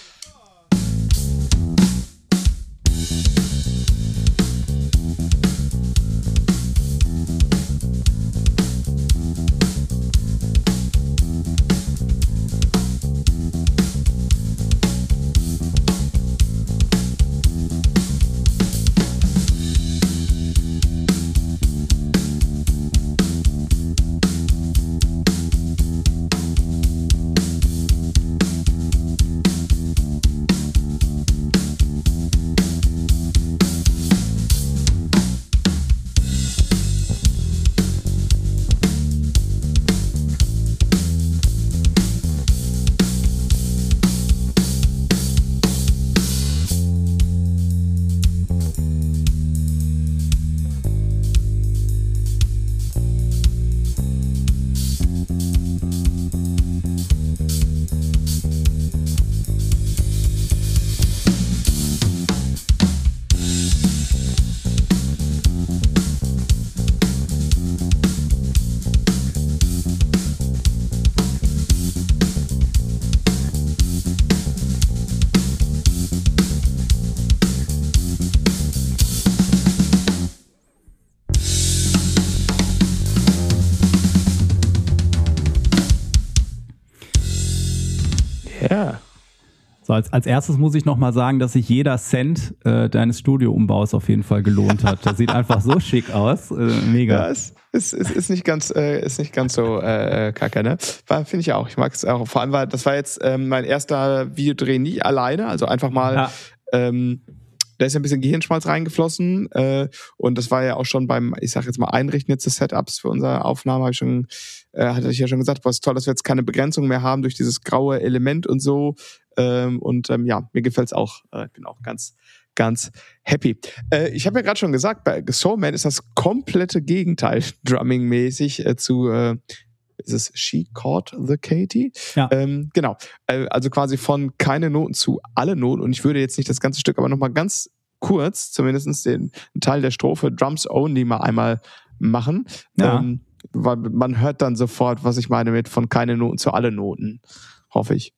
Ja. So, als, als erstes muss ich nochmal sagen, dass sich jeder Cent äh, deines Studio-Umbaus auf jeden Fall gelohnt hat. Das sieht einfach so schick aus. Äh, mega. Ja, es ist, ist, ist, nicht ganz, äh, ist nicht ganz so äh, kacke, ne? Finde ich auch. Ich mag es auch. Vor allem, weil das war jetzt ähm, mein erster Videodreh nie alleine. Also einfach mal, ja. ähm, da ist ja ein bisschen Gehirnschmalz reingeflossen. Äh, und das war ja auch schon beim, ich sag jetzt mal, Einrichten jetzt des Setups für unsere Aufnahme, habe ich schon, äh, hatte ich ja schon gesagt, was toll, dass wir jetzt keine Begrenzung mehr haben durch dieses graue Element und so. Ähm, und ähm, ja, mir gefällt's auch. Ich äh, bin auch ganz, ganz happy. Äh, ich habe ja gerade schon gesagt, bei Soul Man ist das komplette Gegenteil Drumming-mäßig äh, zu äh, ist es She Caught the Katie? Ja. Ähm, genau. Äh, also quasi von keine Noten zu alle Noten. Und ich würde jetzt nicht das ganze Stück, aber nochmal ganz kurz, zumindest den Teil der Strophe Drums Only mal einmal machen. Ja. Ähm, weil man hört dann sofort, was ich meine mit von keine Noten zu alle Noten. Hoffe ich.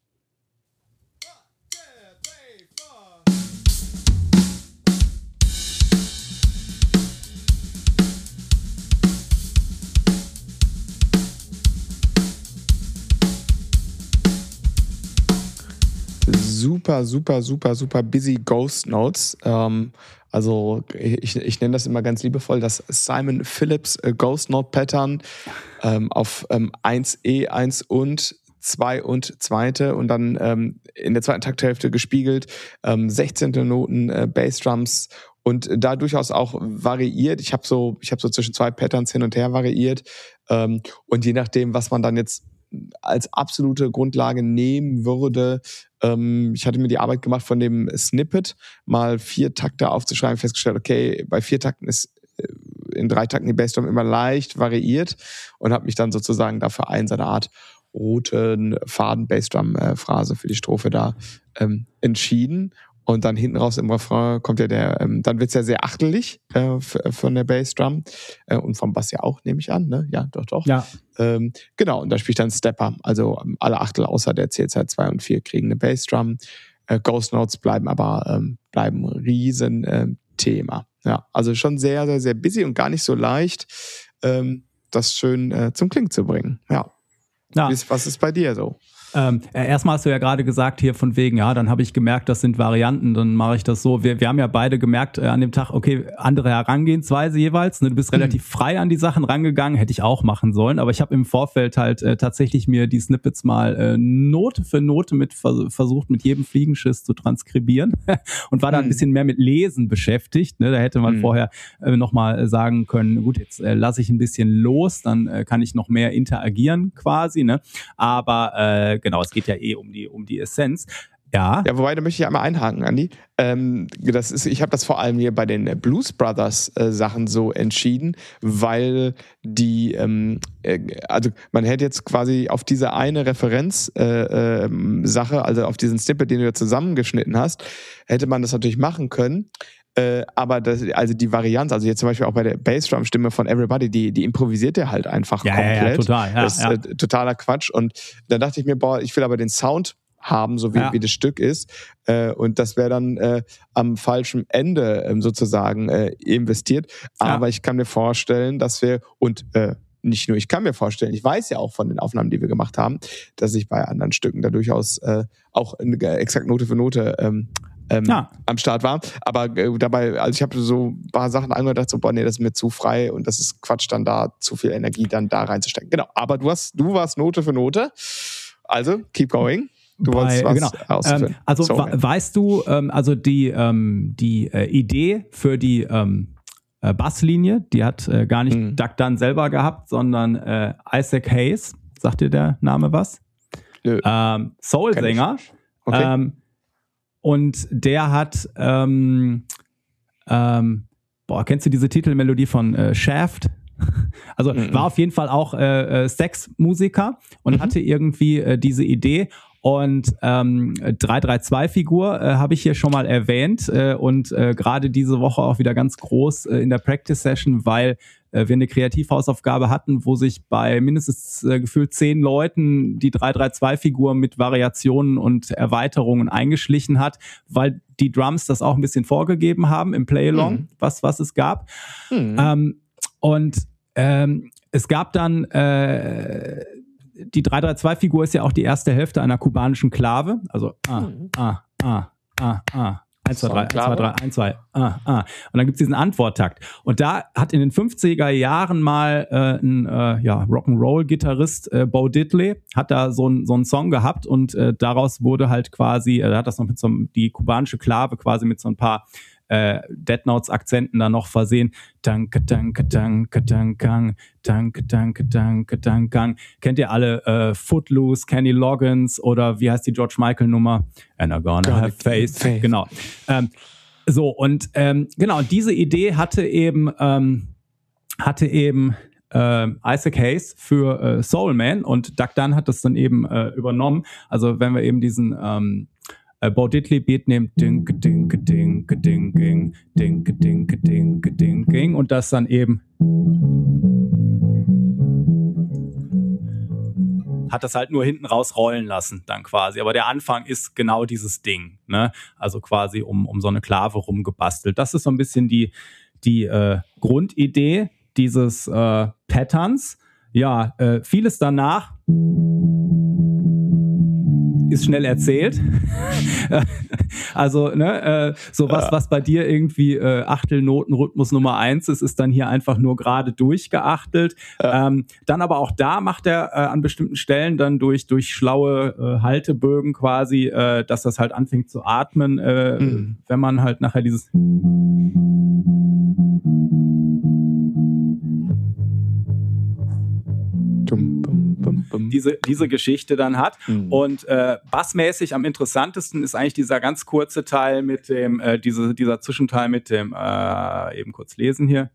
Super, super, super, super busy Ghost Notes. Ähm, also ich, ich nenne das immer ganz liebevoll das Simon Phillips äh, Ghost Note Pattern ähm, auf ähm, eins E, eins und zwei und zweite und dann ähm, in der zweiten Takthälfte gespiegelt, ähm, sechzehnte Noten äh, Bassdrums und da durchaus auch variiert. Ich habe so, ich habe so zwischen zwei Patterns hin und her variiert ähm, und je nachdem, was man dann jetzt als absolute Grundlage nehmen würde. Ähm, ich hatte mir die Arbeit gemacht von dem Snippet, mal vier Takte aufzuschreiben, festgestellt, okay, bei vier Takten ist in drei Takten die Bassdrum immer leicht variiert und habe mich dann sozusagen dafür ein, so eine Art roten Faden Bassdrum-Phrase für die Strophe da ähm, entschieden. Und dann hinten raus im Refrain kommt ja der, ähm, dann wird's ja sehr achtelig äh, f- von der Bassdrum äh, und vom Bass ja auch, nehme ich an, ne? Ja, doch, doch. Ja. Ähm, genau, und da spielt dann Stepper. Also ähm, alle Achtel außer der C Z zwei und vier kriegen eine Bassdrum. Äh, Ghost Notes bleiben aber ähm, bleiben ein riesen äh, Thema. Ja, also schon sehr, sehr, sehr busy und gar nicht so leicht, ähm, das schön äh, zum Klingen zu bringen. Ja. Ja. Was ist bei dir so? Ähm, erstmal hast du ja gerade gesagt hier von wegen, ja, dann habe ich gemerkt, das sind Varianten, dann mache ich das so. Wir, wir haben ja beide gemerkt äh, an dem Tag, okay, andere Herangehensweise jeweils. Ne? Du bist relativ mhm. frei an die Sachen rangegangen, hätte ich auch machen sollen. Aber ich habe im Vorfeld halt äh, tatsächlich mir die Snippets mal äh, Note für Note mit vers- versucht, mit jedem Fliegenschiss zu transkribieren und war da mhm. ein bisschen mehr mit Lesen beschäftigt. Ne? Da hätte man mhm. vorher äh, nochmal sagen können, gut, jetzt äh, lasse ich ein bisschen los, dann äh, kann ich noch mehr interagieren quasi. Ne? Aber äh, genau, es geht ja eh um die um die Essenz. Ja. Ja, wobei, da möchte ich einmal einhaken, Andi. Ähm, das ist, ich habe das vor allem hier bei den Blues Brothers äh, Sachen so entschieden, weil die, ähm, äh, also man hätte jetzt quasi auf diese eine Referenz äh, äh, Sache, also auf diesen Snippet, den du da zusammengeschnitten hast, hätte man das natürlich machen können. Äh, aber das, also die Varianz, also jetzt zum Beispiel auch bei der Bassdrum-Stimme von Everybody, die, die improvisiert der halt einfach ja, komplett. Ja, ja, total. Ja, das ist ja. Äh, totaler Quatsch. Und dann dachte ich mir, boah, ich will aber den Sound haben, so wie, ja. wie das Stück ist. Äh, und das wäre dann äh, am falschen Ende ähm, sozusagen äh, investiert. Aber ja. ich kann mir vorstellen, dass wir, und äh, nicht nur ich kann mir vorstellen, ich weiß ja auch von den Aufnahmen, die wir gemacht haben, dass ich bei anderen Stücken da durchaus äh, auch exakt Note für Note ähm, Ähm, ja. am Start war, aber äh, dabei, also ich habe so ein paar Sachen angehört, so, boah, nee, das ist mir zu frei und das ist Quatsch, dann da zu viel Energie dann da reinzustecken. Genau, aber du hast, du warst Note für Note, also keep going. Du Bei, wolltest was genau. ausführen. Ähm, also so, we- weißt du, ähm, also die, ähm, die äh, Idee für die ähm, äh, Basslinie, die hat äh, gar nicht mhm. Doug Dunn selber gehabt, sondern äh, Isaac Hayes, sagt dir der Name was? Nö. Ähm, Soul-Sänger. Okay. Ähm, Und der hat, ähm, ähm, boah, kennst du diese Titelmelodie von äh, Shaft? Also mhm. war auf jeden Fall auch äh, äh, Sex-Musiker und mhm. hatte irgendwie äh, diese Idee. Und ähm, drei drei zwei Figur äh, habe ich hier schon mal erwähnt äh, und äh, gerade diese Woche auch wieder ganz groß äh, in der Practice-Session, weil äh, wir eine Kreativhausaufgabe hatten, wo sich bei mindestens äh, gefühlt zehn Leuten die drei drei zwei Figur mit Variationen und Erweiterungen eingeschlichen hat, weil die Drums das auch ein bisschen vorgegeben haben im Play-Along, mhm. was, was es gab. Mhm. Ähm, und ähm, es gab dann äh, die drei drei zwei Figur ist ja auch die erste Hälfte einer kubanischen Klave. Also A, A, A, A, A. eins, zwei, drei, eins, zwei, drei, eins, zwei, A, A. Und dann gibt's diesen Antworttakt. Und da hat in den fünfziger Jahren mal äh, ein äh, ja, Rock'n'Roll-Gitarrist, äh, Bo Diddley, hat da so einen so einen Song gehabt und äh, daraus wurde halt quasi, er äh, hat das noch mit so einem, die kubanische Klave quasi mit so ein paar Äh, Dead Notes Akzenten da noch versehen. Danke, danke, danke, danke, danke, danke, danke, danke. Kennt ihr alle äh, Footloose, Kenny Loggins oder wie heißt die George Michael Nummer? And I'm gonna have faith. faith. Genau. Ähm, so und ähm, genau. Und diese Idee hatte eben ähm, hatte eben äh, Isaac Hayes für äh, Soul Man und Doug Dunn hat das dann eben äh, übernommen. Also wenn wir eben diesen ähm, Uh, Bo Diddley Beat nehmen, ding, ding, ding, ding, ding, ding, ding, ding, ding, ding, und das dann eben hat das halt nur hinten raus rollen lassen, dann quasi. Aber der Anfang ist genau dieses Ding, ne? Also quasi um, um so eine Klave rumgebastelt. Das ist so ein bisschen die, die äh, Grundidee dieses äh, Patterns. Ja, äh, vieles danach ist schnell erzählt. Also, ne, äh, so was, was bei dir irgendwie äh, Achtelnotenrhythmus Nummer eins ist, ist dann hier einfach nur gerade durchgeachtelt. Ja. Ähm, dann aber auch da macht er äh, an bestimmten Stellen dann durch, durch schlaue äh, Haltebögen quasi, äh, dass das halt anfängt zu atmen, äh, mhm. wenn man halt nachher dieses Diese, diese Geschichte dann hat. Mhm. Und äh, bassmäßig am interessantesten ist eigentlich dieser ganz kurze Teil mit dem, äh, diese, dieser Zwischenteil mit dem, äh, eben kurz lesen hier.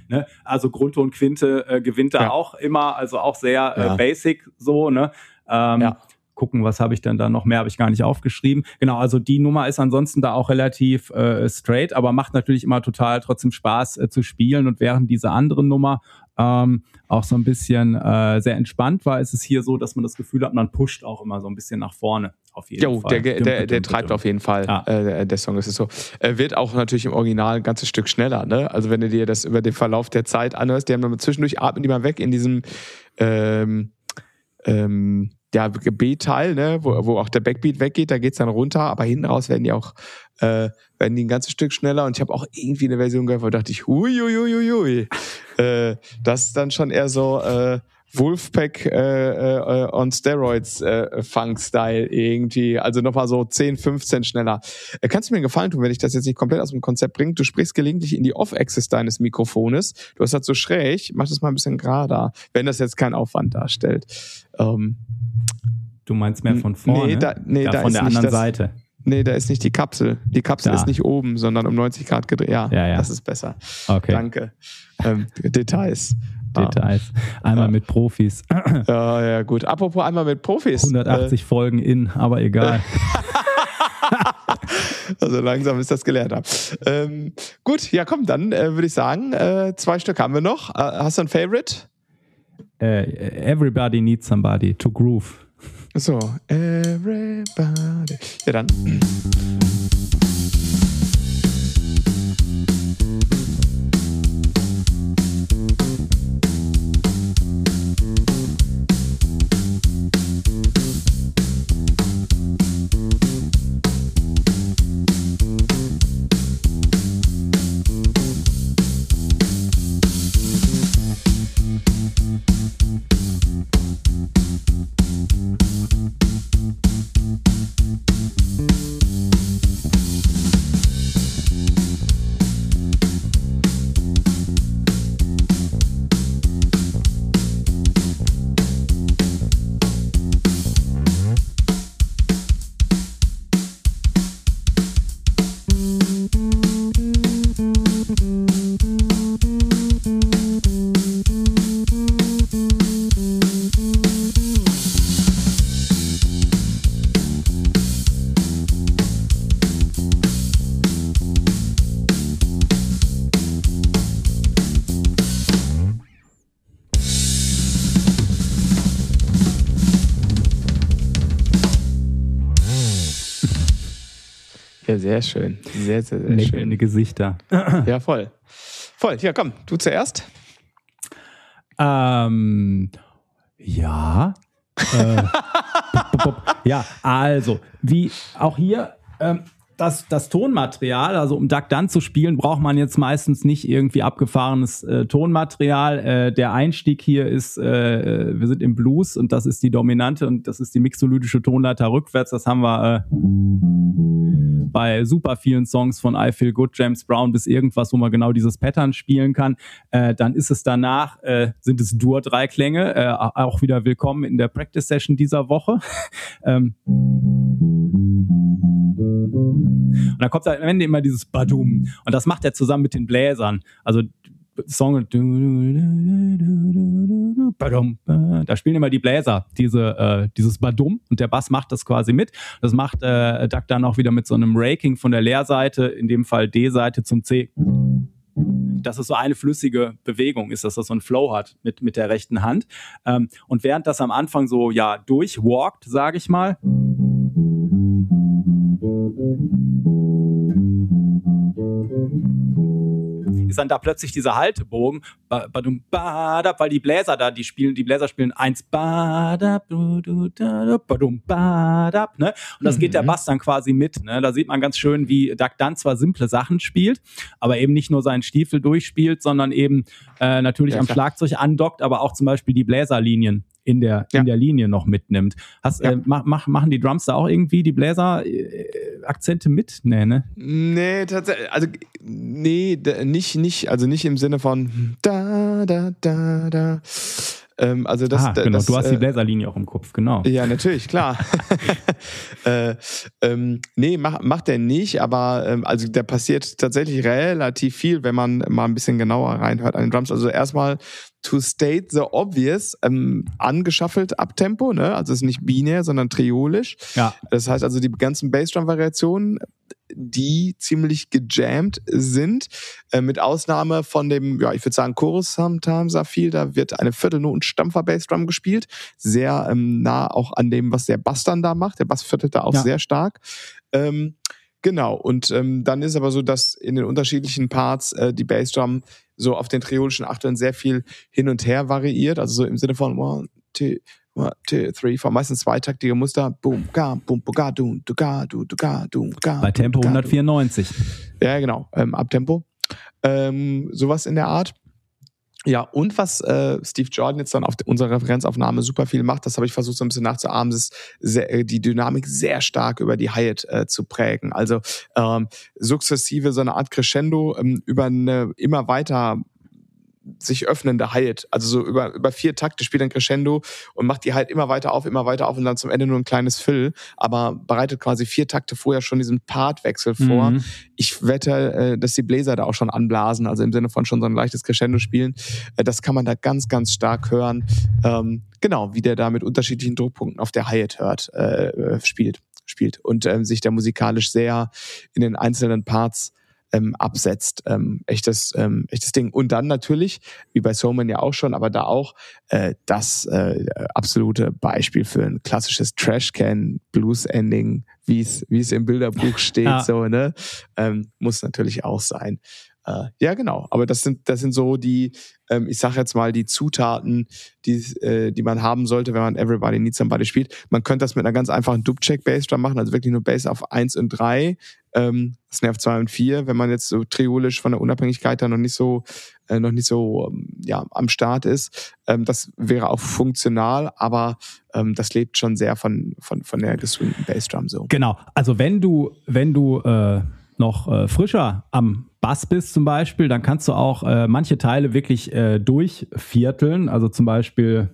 Ne? Also Grundton, Quinte äh, gewinnt da ja. auch immer, also auch sehr ja. äh, basic so, ne? Ähm, ja. Gucken, was habe ich denn da noch? Mehr habe ich gar nicht aufgeschrieben. Genau, also die Nummer ist ansonsten da auch relativ äh, straight, aber macht natürlich immer total trotzdem Spaß äh, zu spielen. Und während diese andere Nummer ähm, auch so ein bisschen äh, sehr entspannt war, ist es hier so, dass man das Gefühl hat, man pusht auch immer so ein bisschen nach vorne. Auf jeden jo, Fall. Der, der, der, der treibt auf jeden Fall, ja. äh, der Song, das ist so. Er wird auch natürlich im Original ein ganzes Stück schneller, ne? Also wenn du dir das über den Verlauf der Zeit anhörst, die haben dann zwischendurch atmen die mal weg in diesem ähm, ähm, ja, B-Teil, ne, wo, wo auch der Backbeat weggeht, da geht's dann runter, aber hinten raus werden die auch äh, werden die ein ganzes Stück schneller und ich habe auch irgendwie eine Version gehört, wo dachte ich, hui, hui, hui, hui. äh, das ist dann schon eher so äh, Wolfpack äh, äh, on Steroids äh, Funk-Style irgendwie, also nochmal so zehn, fünfzehn schneller. Äh, kannst du mir einen Gefallen tun, wenn ich das jetzt nicht komplett aus dem Konzept bringe? Du sprichst gelegentlich in die Off-Axis deines Mikrofones, du hast das so schräg, mach das mal ein bisschen gerader, wenn das jetzt keinen Aufwand darstellt. Ähm, Du meinst mehr von vorne? Nee, da, nee, ja, da von ist der nicht anderen das, Seite. Nee, da ist nicht die Kapsel. Die Kapsel da. ist nicht oben, sondern um neunzig Grad gedreht. Ja, ja, ja, das ist besser. Okay. Danke. Ähm, Details. Details. Einmal ja. mit Profis. Ja, ja, gut. Apropos einmal mit Profis. hundertachtzig äh, Folgen in, aber egal. Also langsam ist das gelernt. Ähm, gut, ja komm, dann äh, würde ich sagen, äh, zwei Stück haben wir noch. Äh, hast du ein Favorite? Uh, everybody needs somebody to groove. So, everybody. Ja, dann. Ja, sehr schön. Sehr, sehr, sehr schön. Schöne Gesichter. Ja, voll. Voll. Ja, komm, du zuerst. Ähm, ja. äh, ja, also, wie auch hier, ähm, das, das Tonmaterial, also um Duck Dunn zu spielen, braucht man jetzt meistens nicht irgendwie abgefahrenes äh, Tonmaterial. Äh, der Einstieg hier ist, äh, wir sind im Blues und das ist die dominante und das ist die mixolydische Tonleiter rückwärts. Das haben wir äh, bei super vielen Songs von I Feel Good, James Brown bis irgendwas, wo man genau dieses Pattern spielen kann. Äh, dann ist es danach, äh, sind es Dur-Dreiklänge, äh, auch wieder willkommen in der Practice-Session dieser Woche. ähm, Und dann kommt da am Ende immer dieses Badum. Und das macht er zusammen mit den Bläsern. Also Song, da spielen immer die Bläser diese, äh, dieses Badum und der Bass macht das quasi mit. Das macht äh, Duck dann auch wieder mit so einem Raking von der Leerseite, in dem Fall D-Seite zum C. Dass es so eine flüssige Bewegung ist, dass das so einen Flow hat mit, mit der rechten Hand. Ähm, und während das am Anfang so ja durchwalkt, sage ich mal, ist dann da plötzlich dieser Haltebogen, weil die Bläser da, die spielen, die Bläser spielen eins, ne? Und das geht der Bass dann quasi mit, ne? Da sieht man ganz schön, wie Duck Dunn zwar simple Sachen spielt, aber eben nicht nur seinen Stiefel durchspielt, sondern eben äh, natürlich ja, am Schlagzeug andockt, aber auch zum Beispiel die Bläserlinien in der, ja. in der Linie noch mitnimmt. Hast, ja. äh, mach, mach, machen die Drums da auch irgendwie die Bläser-Akzente mit? Nee, ne? Nee, tatsächlich, also nee, nicht, nicht, also nicht im Sinne von da, da, da, da. Ähm, also das, ah, genau, das, du hast äh, die Bläserlinie auch im Kopf, genau. Ja, natürlich, klar. äh, ähm, nee, mach, macht er nicht, aber ähm, also da passiert tatsächlich relativ viel, wenn man mal ein bisschen genauer reinhört an den Drums. Also erstmal to state the obvious, ähm, angeschaffelt Abtempo, ne? Also es ist nicht binär, sondern triolisch. Ja. Das heißt also die ganzen Bassdrum-Variationen, die ziemlich gejammt sind, äh, mit Ausnahme von dem, ja, ich würde sagen, Chorus Sometimes I Feel, da wird eine Viertelnoten-Stampfer-Bassdrum gespielt, sehr ähm, nah auch an dem, was der Bass dann da macht. Der Bass viertelt da auch ja. sehr stark. Ähm, genau, und ähm, dann ist aber so, dass in den unterschiedlichen Parts äh, die Bassdrum so auf den triolischen Achteln sehr viel hin und her variiert, also so im Sinne von one, two, one, two, three, four, meistens zweitaktige Muster, boom, ga, boom, ga, du, du, ga, du, du, ga, du, ga. Bei Tempo hundertvierundneunzig. Ja, genau, ähm, Abtempo. Ähm, sowas in der Art. Ja, und was äh, Steve Jordan jetzt dann auf unserer Referenzaufnahme super viel macht, das habe ich versucht so ein bisschen nachzuahmen, ist sehr, die Dynamik sehr stark über die Hi-Hat äh, zu prägen. Also ähm, sukzessive so eine Art Crescendo ähm, über eine immer weiter sich öffnende Hi-Hat, also so über, über vier Takte spielt ein Crescendo und macht die halt immer weiter auf, immer weiter auf und dann zum Ende nur ein kleines Fill, aber bereitet quasi vier Takte vorher schon diesen Partwechsel vor. Mhm. Ich wette, dass die Bläser da auch schon anblasen, also im Sinne von schon so ein leichtes Crescendo spielen. Das kann man da ganz, ganz stark hören. Ähm, genau, wie der da mit unterschiedlichen Druckpunkten auf der Hi-Hat hört, äh, spielt, spielt und ähm, sich da musikalisch sehr in den einzelnen Parts Ähm, absetzt. Ähm, echtes, ähm, echtes Ding. Und dann natürlich, wie bei Soulman ja auch schon, aber da auch äh, das äh, absolute Beispiel für ein klassisches Trashcan-Blues-Ending, wie es wie es im Bilderbuch steht, ja. so, ne? Ähm, muss natürlich auch sein. Äh, ja, genau. Aber das sind das sind so die, ähm, ich sag jetzt mal, die Zutaten, die äh, die man haben sollte, wenn man Everybody Needs Somebody spielt. Man könnte das mit einer ganz einfachen Dub-Check-Bassdrum machen, also wirklich nur Bass auf eins und drei, ähm, Snare zwei und vier, wenn man jetzt so triolisch von der Unabhängigkeit da noch nicht so äh, noch nicht so ähm, ja am Start ist. Ähm, das wäre auch funktional, aber ähm, das lebt schon sehr von von von der geswingten Bassdrum so. Genau. Also wenn du wenn du äh noch äh, frischer am Bass bist zum Beispiel, dann kannst du auch äh, manche Teile wirklich äh, durchvierteln. Also zum Beispiel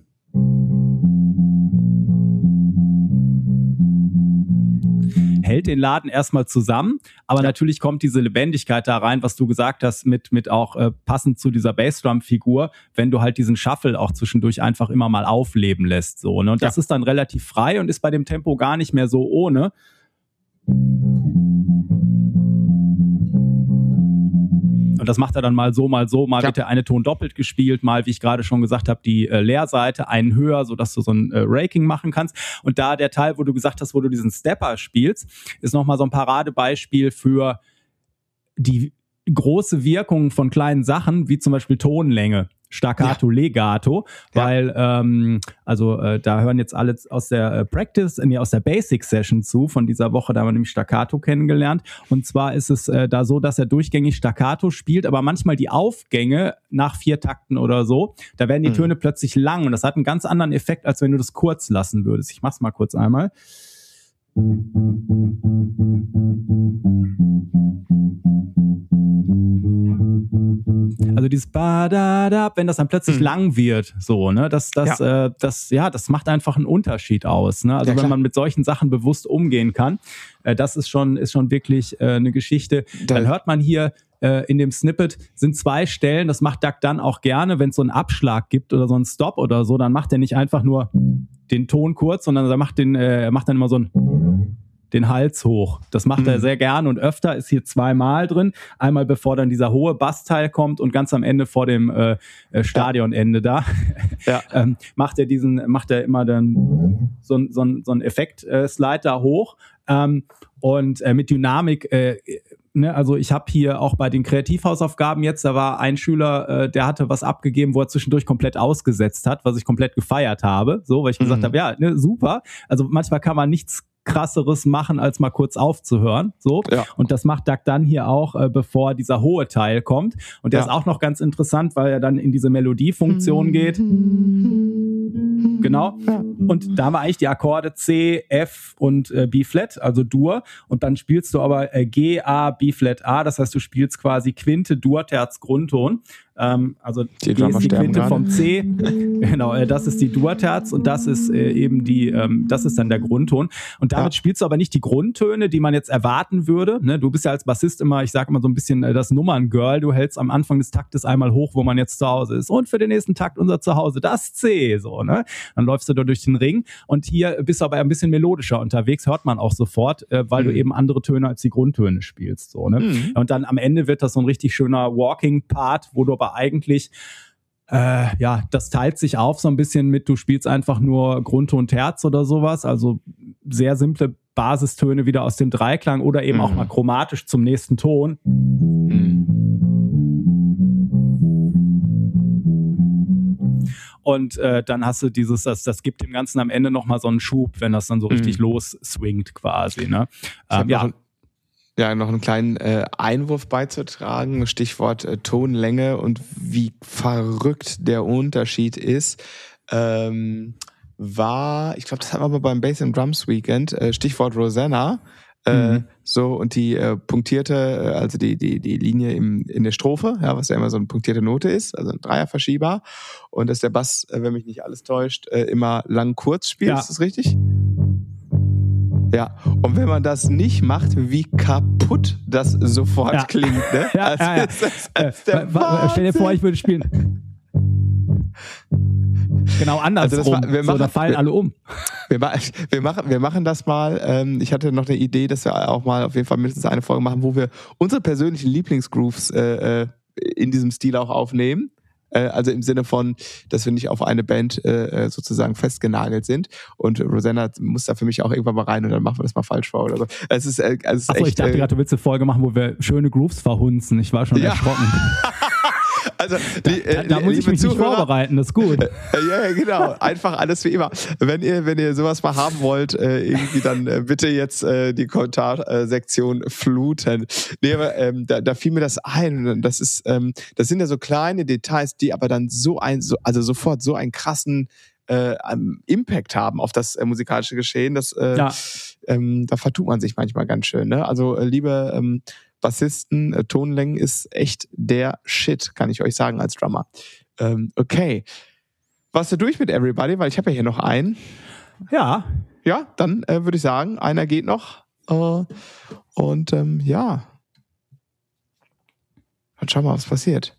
hält den Laden erstmal zusammen, aber ja. natürlich kommt diese Lebendigkeit da rein, was du gesagt hast, mit mit auch äh, passend zu dieser Bassdrum-Figur, wenn du halt diesen Shuffle auch zwischendurch einfach immer mal aufleben lässt. So, ne? Und das ja. ist dann relativ frei und ist bei dem Tempo gar nicht mehr so ohne. Und das macht er dann mal so, mal so, mal ja. wird der eine Ton doppelt gespielt, mal, wie ich gerade schon gesagt habe, die äh, Leerseite einen höher, sodass du so ein äh, Raking machen kannst. Und da der Teil, wo du gesagt hast, wo du diesen Stepper spielst, ist nochmal so ein Paradebeispiel für die große Wirkung von kleinen Sachen, wie zum Beispiel Tonlänge. Staccato, ja. Legato, weil ja. ähm, also äh, da hören jetzt alle aus der äh, Practice, nee, aus der Basic Session zu von dieser Woche, da haben wir nämlich Staccato kennengelernt und zwar ist es äh, da so, dass er durchgängig Staccato spielt, aber manchmal die Aufgänge nach vier Takten oder so, da werden die mhm. Töne plötzlich lang und das hat einen ganz anderen Effekt, als wenn du das kurz lassen würdest. Ich mach's mal kurz einmal. Also dieses Ba-da-da, wenn das dann plötzlich hm. lang wird, so, ne, das, das, ja. Äh, das, ja, das macht einfach einen Unterschied aus, ne, also ja, wenn man mit solchen Sachen bewusst umgehen kann, äh, das ist schon, ist schon wirklich äh, eine Geschichte. Da dann hört man hier, äh, in dem Snippet sind zwei Stellen, das macht Doug dann auch gerne, wenn es so einen Abschlag gibt oder so einen Stop oder so, dann macht er nicht einfach nur den Ton kurz, sondern er macht den, äh, er macht dann immer so ein den Hals hoch. Das macht mhm. er sehr gerne und öfter, ist hier zweimal drin. Einmal bevor dann dieser hohe Bassteil kommt und ganz am Ende vor dem äh, Stadionende da ja. ähm, macht er diesen, macht er immer dann so, so, so einen Effekt-Slide da hoch ähm, und äh, mit Dynamik äh, ne, also ich habe hier auch bei den Kreativhausaufgaben jetzt, da war ein Schüler, äh, der hatte was abgegeben, wo er zwischendurch komplett ausgesetzt hat, was ich komplett gefeiert habe, so, weil ich mhm. gesagt habe, ja, ne, super. Also manchmal kann man nichts krasseres machen, als mal kurz aufzuhören, so. Ja. Und das macht Doug dann hier auch, äh, bevor dieser hohe Teil kommt. Und der ja. ist auch noch ganz interessant, weil er dann in diese Melodiefunktion geht. Genau. Und da haben wir eigentlich die Akkorde C, F und äh, B-Flat, also Dur. Und dann spielst du aber äh, G, A, B-Flat, A. Das heißt, du spielst quasi Quinte, Dur, Terz, Grundton. Ähm, also die G ist die Quinte gerade. vom C. Genau, äh, das ist die Dur-Terz und das ist äh, eben die, ähm, das ist dann der Grundton. Und damit ja. spielst du aber nicht die Grundtöne, die man jetzt erwarten würde. Ne? Du bist ja als Bassist immer, ich sage immer so ein bisschen äh, das Nummerngirl. Du hältst am Anfang des Taktes einmal hoch, wo man jetzt zu Hause ist. Und für den nächsten Takt unser Zuhause, das C. So, ne? Dann läufst du da durch den Ring und hier bist du aber ein bisschen melodischer unterwegs, hört man auch sofort, äh, weil mhm. du eben andere Töne als die Grundtöne spielst. So, ne? Mhm. Und dann am Ende wird das so ein richtig schöner Walking-Part, wo du aber eigentlich, äh, ja, das teilt sich auf so ein bisschen mit, du spielst einfach nur Grundton, Terz oder sowas, also sehr simple Basistöne wieder aus dem Dreiklang oder eben mhm. auch mal chromatisch zum nächsten Ton. Mhm. Und äh, dann hast du dieses, das, das gibt dem Ganzen am Ende nochmal so einen Schub, wenn das dann so richtig mhm. losswingt quasi. Ne? Ähm, ja. Ja, noch einen kleinen äh, Einwurf beizutragen, Stichwort äh, Tonlänge und wie verrückt der Unterschied ist, ähm, war, ich glaube, das hatten wir mal beim Bass and Drums Weekend, äh, Stichwort Rosanna, äh, mhm. so, und die äh, punktierte, äh, also die die die Linie im, in der Strophe, ja, was ja immer so eine punktierte Note ist, also ein Dreierverschiebbar, und dass der Bass, äh, wenn mich nicht alles täuscht, äh, immer lang kurz spielt, ja. Ist das richtig? Ja, und wenn man das nicht macht, wie kaputt das sofort ja. klingt, ne? Ja, also ja, ja. Ist das, das ist der äh, stell dir vor, ich würde spielen. Genau andersrum. Also war, wir machen, so, da fallen wir, alle um. Wir, wir, machen, wir machen das mal. Ähm, ich hatte noch eine Idee, dass wir auch mal auf jeden Fall mindestens eine Folge machen, wo wir unsere persönlichen Lieblingsgrooves äh, in diesem Stil auch aufnehmen. Also im Sinne von, dass wir nicht auf eine Band äh, sozusagen festgenagelt sind. Und Rosanna muss da für mich auch irgendwann mal rein und dann machen wir das mal falsch vor oder so. Es ist, äh, es ist Achso, echt, ich dachte äh, gerade, du willst eine Folge machen, wo wir schöne Grooves verhunzen. Ich war schon ja. erschrocken. Also, die, da, da, da muss ich mich Zuhörer, nicht vorbereiten, das ist gut. Äh, ja, genau. Einfach alles wie immer. Wenn ihr, wenn ihr sowas mal haben wollt, äh, irgendwie dann äh, bitte jetzt äh, die Kommentarsektion fluten. Nee, aber ähm, da, da fiel mir das ein. Das ist, ähm, das sind ja so kleine Details, die aber dann so ein, so, also sofort so einen krassen äh, Impact haben auf das äh, musikalische Geschehen. Das, äh, ja. ähm, da vertut man sich manchmal ganz schön. Ne? Also äh, liebe ähm, Bassisten, äh, Tonlängen ist echt der Shit, kann ich euch sagen als Drummer. Ähm, okay. Warst du durch mit Everybody? Weil ich habe ja hier noch einen. Ja. Ja, dann äh, würde ich sagen, einer geht noch. Äh, und ähm, ja. Dann schauen wir mal, was passiert.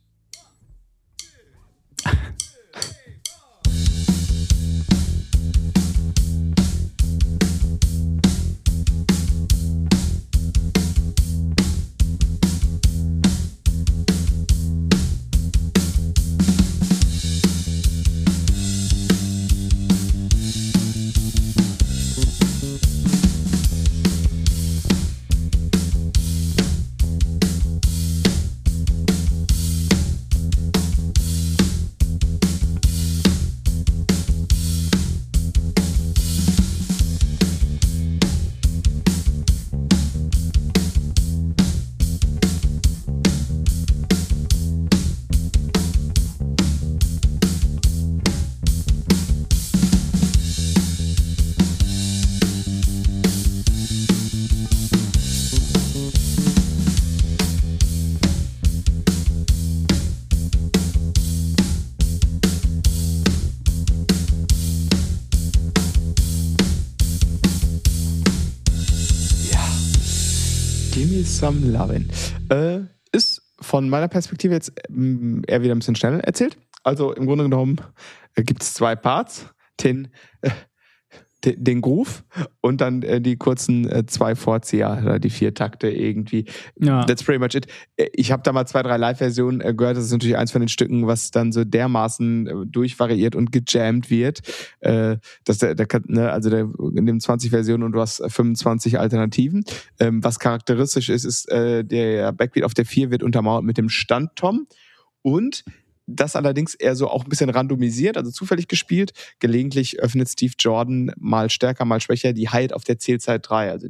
Some Lovin'. Äh, ist von meiner Perspektive jetzt ähm, eher wieder ein bisschen schnell erzählt. Also im Grunde genommen äh, gibt es zwei Parts. Den, äh, den, den Groove und dann äh, die kurzen äh, zwei Vorzieher oder die vier Takte irgendwie. Ja. That's pretty much it. Ich habe da mal zwei, drei Live-Versionen äh, gehört. Das ist natürlich eins von den Stücken, was dann so dermaßen äh, durchvariiert und gejammt wird, äh, dass der, der ne, also der in dem zwanzig Versionen und du hast fünfundzwanzig Alternativen. Ähm, was charakteristisch ist, ist äh, der Backbeat auf der vier wird untermauert mit dem Standtom und das allerdings eher so auch ein bisschen randomisiert, also zufällig gespielt. Gelegentlich öffnet Steve Jordan mal stärker, mal schwächer die Hi-Hat auf der Zählzeit drei. Also,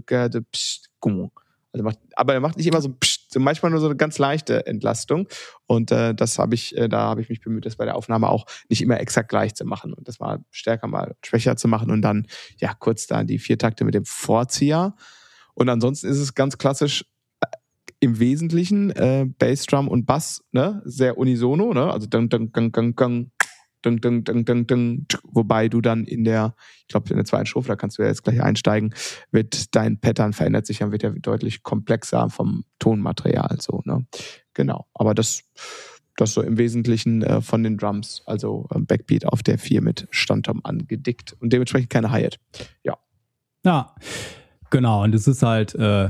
also macht, aber er macht nicht immer so, so manchmal nur so eine ganz leichte Entlastung. Und äh, das habe ich, äh, da habe ich mich bemüht, das bei der Aufnahme auch nicht immer exakt gleich zu machen und das mal stärker, mal schwächer zu machen und dann ja kurz da die vier Takte mit dem Vorzieher. Und ansonsten ist es ganz klassisch. im Wesentlichen äh, Bassdrum und Bass, ne, sehr unisono, ne, also dang, dang, dang, dang, dang, dang, dang, dang, dang, dang, wobei du dann in der, ich glaube in der zweiten Strophe, da kannst du ja jetzt gleich einsteigen, wird dein Pattern verändert sich, dann wird er deutlich komplexer vom Tonmaterial, so, ne, genau, aber das, das so im Wesentlichen äh, von den Drums, also äh, Backbeat auf der vier mit Standtom angedickt und dementsprechend keine Hi-Hat, ja. Ja, genau, und es ist halt, äh,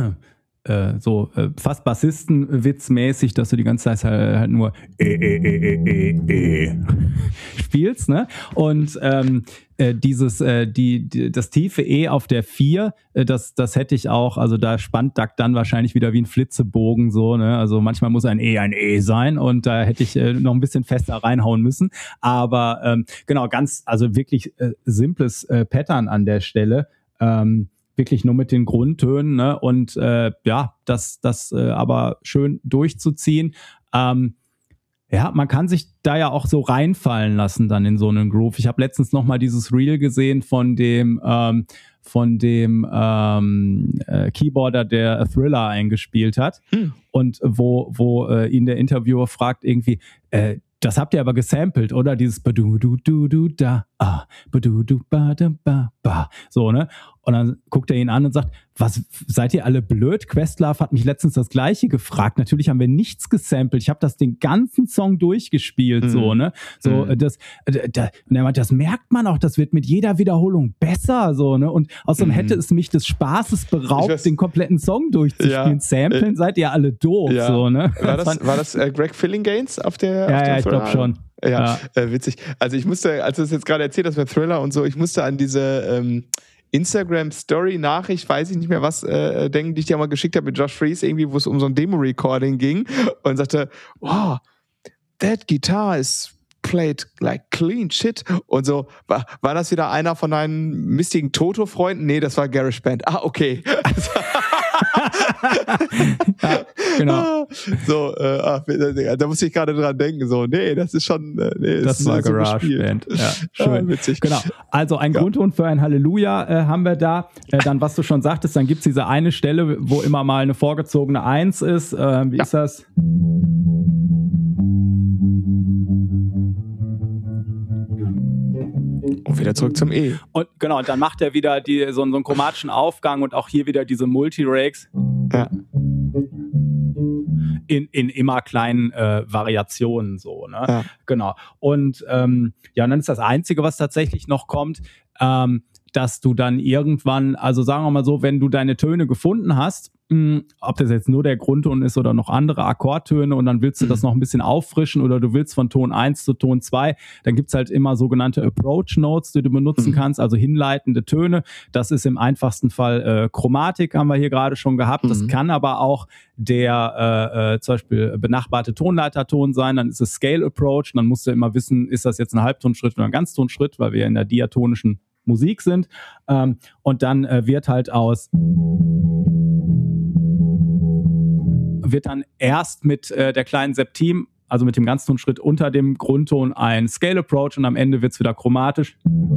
Äh, so äh, fast Bassistenwitzmäßig, dass du die ganze Zeit halt, halt nur e, e, e, e, e, e spielst, ne? Und ähm, äh, dieses, äh, die, die, das tiefe E auf der vier, äh, das, das hätte ich auch, also da spannt Duck dann wahrscheinlich wieder wie ein Flitzebogen, so, ne? Also manchmal muss ein E ein E sein und da hätte ich äh, noch ein bisschen fester reinhauen müssen. Aber ähm, genau, ganz, also wirklich äh, simples äh, Pattern an der Stelle. Ähm, wirklich nur mit den Grundtönen, ne? Und äh, ja, das, das äh, aber schön durchzuziehen. Ähm, ja, man kann sich da ja auch so reinfallen lassen dann in so einen Groove. Ich habe letztens noch mal dieses Reel gesehen von dem ähm, von dem ähm, äh, Keyboarder, der Thriller eingespielt hat. Hm. Und wo, wo äh, ihn der Interviewer fragt irgendwie, äh, das habt ihr aber gesampelt, oder? Dieses Ba-du-du-du-du-da, ah, Ba-du-du-ba-da-ba-ba. So, ne? Und dann guckt er ihn an und sagt, was, seid ihr alle blöd? Questlove hat mich letztens das Gleiche gefragt. Natürlich haben wir nichts gesampelt. Ich habe das den ganzen Song durchgespielt, mhm. so, ne? So, mhm. das, da, und er meint, das merkt man auch, das wird mit jeder Wiederholung besser, so, ne? Und außerdem mhm. hätte es mich des Spaßes beraubt, weiß, den kompletten Song durchzuspielen. Ja, Samplen, äh, seid ihr alle doof, ja. so, ne? War das, war das äh, Greg Fillinganes auf der, ja, auf ja, ich glaube schon. Ja, ja. Äh, witzig. Also ich musste, als du es jetzt gerade erzählt hast bei Thriller und so, ich musste an diese ähm, Instagram-Story-Nachricht, weiß ich nicht mehr was, äh, denken, die ich dir mal geschickt habe mit Josh Freese, irgendwie, wo es um so ein Demo-Recording ging und sagte, wow, that guitar is played like clean shit und so. War, war das wieder einer von deinen mistigen Toto-Freunden? Nee, das war GarageBand. Ah, okay. Ja, genau. So, äh, ach, da musste ich gerade dran denken, so, nee, das ist schon, nee, das, das war GarageBand. Ja, schön. Ja, witzig. Genau. Also ein ja. Grundton für ein Halleluja äh, haben wir da. Äh, dann, was du schon sagtest, dann gibt's diese eine Stelle, wo immer mal eine vorgezogene Eins ist. Äh, wie ja. ist das? Und wieder zurück zum E. Und genau, und dann macht er wieder die, so, so einen chromatischen Aufgang und auch hier wieder diese Multi-Rakes. Ja. In, in immer kleinen äh, Variationen so, ne? Ja. Genau. Und ähm, ja, und dann ist das Einzige, was tatsächlich noch kommt, ähm, dass du dann irgendwann, also sagen wir mal so, wenn du deine Töne gefunden hast, mh, ob das jetzt nur der Grundton ist oder noch andere Akkordtöne und dann willst du mhm. das noch ein bisschen auffrischen oder du willst von Ton eins zu Ton zwei, dann gibt's halt immer sogenannte Approach Notes, die du benutzen mhm. kannst, also hinleitende Töne. Das ist im einfachsten Fall äh, Chromatik, haben wir hier gerade schon gehabt. Mhm. Das kann aber auch der äh, äh, zum Beispiel benachbarte Tonleiterton sein, dann ist es Scale Approach, dann musst du immer wissen, ist das jetzt ein Halbtonschritt oder ein Ganztonschritt, weil wir in der diatonischen Musik sind. Ähm, und dann äh, wird halt aus wird dann erst mit äh, der kleinen Septim, also mit dem Ganztonschritt unter dem Grundton ein Scale Approach und am Ende wird's wieder chromatisch.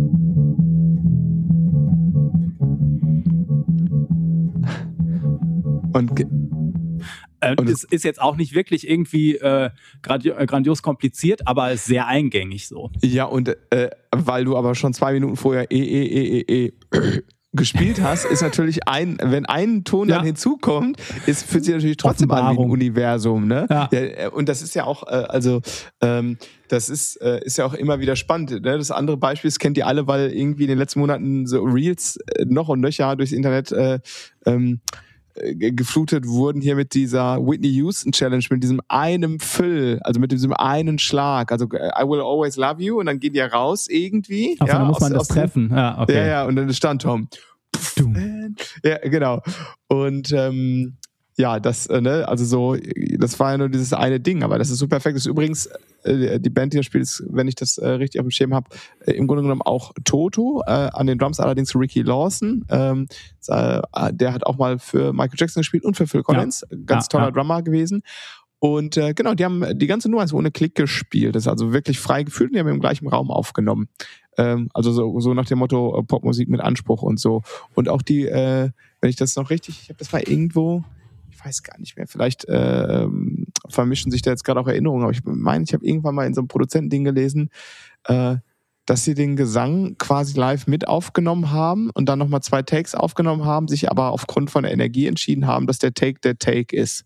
Und ge- Äh, es ist jetzt auch nicht wirklich irgendwie äh, grandi- grandios kompliziert, aber ist sehr eingängig so. Ja, und äh, weil du aber schon zwei Minuten vorher E, E, E, E, E gespielt hast, ist natürlich ein, wenn ein Ton ja. dann hinzukommt, ist für sie natürlich trotzdem an wie ein Universum, ne? Ja. Ja, und das ist ja auch, äh, also ähm, das ist, äh, ist ja auch immer wieder spannend. Ne? Das andere Beispiel, das kennt ihr alle, weil irgendwie in den letzten Monaten so Reels äh, noch und nöcher durchs Internet äh, ähm, geflutet wurden hier mit dieser Whitney Houston Challenge, mit diesem einen Füll, also mit diesem einen Schlag, also I will always love you und dann gehen die ja raus irgendwie. Ach, ja, dann muss aus, man das treffen. Den, ja, okay. ja, ja, und dann stand Tom. Ja, genau. Und ähm, ja, das, äh, ne, also so, das war ja nur dieses eine Ding, aber das ist so perfekt. Das ist übrigens, äh, die Band, die das spielt, ist, wenn ich das äh, richtig auf dem Schirm habe, äh, im Grunde genommen auch Toto, äh, an den Drums allerdings Ricky Lawson, ähm, äh, der hat auch mal für Michael Jackson gespielt und für Phil Collins, ja. ganz ja, toller ja. Drummer gewesen. Und äh, genau, die haben die ganze Nummer ohne Klick gespielt, das ist also wirklich frei gefühlt und die haben im gleichen Raum aufgenommen. Ähm, also so, so nach dem Motto äh, Popmusik mit Anspruch und so. Und auch die, äh, wenn ich das noch richtig, ich habe das mal irgendwo, ich weiß gar nicht mehr, vielleicht äh, vermischen sich da jetzt gerade auch Erinnerungen, aber ich meine, ich habe irgendwann mal in so einem Produzentending gelesen, äh, dass sie den Gesang quasi live mit aufgenommen haben und dann nochmal zwei Takes aufgenommen haben, sich aber aufgrund von der Energie entschieden haben, dass der Take der Take ist.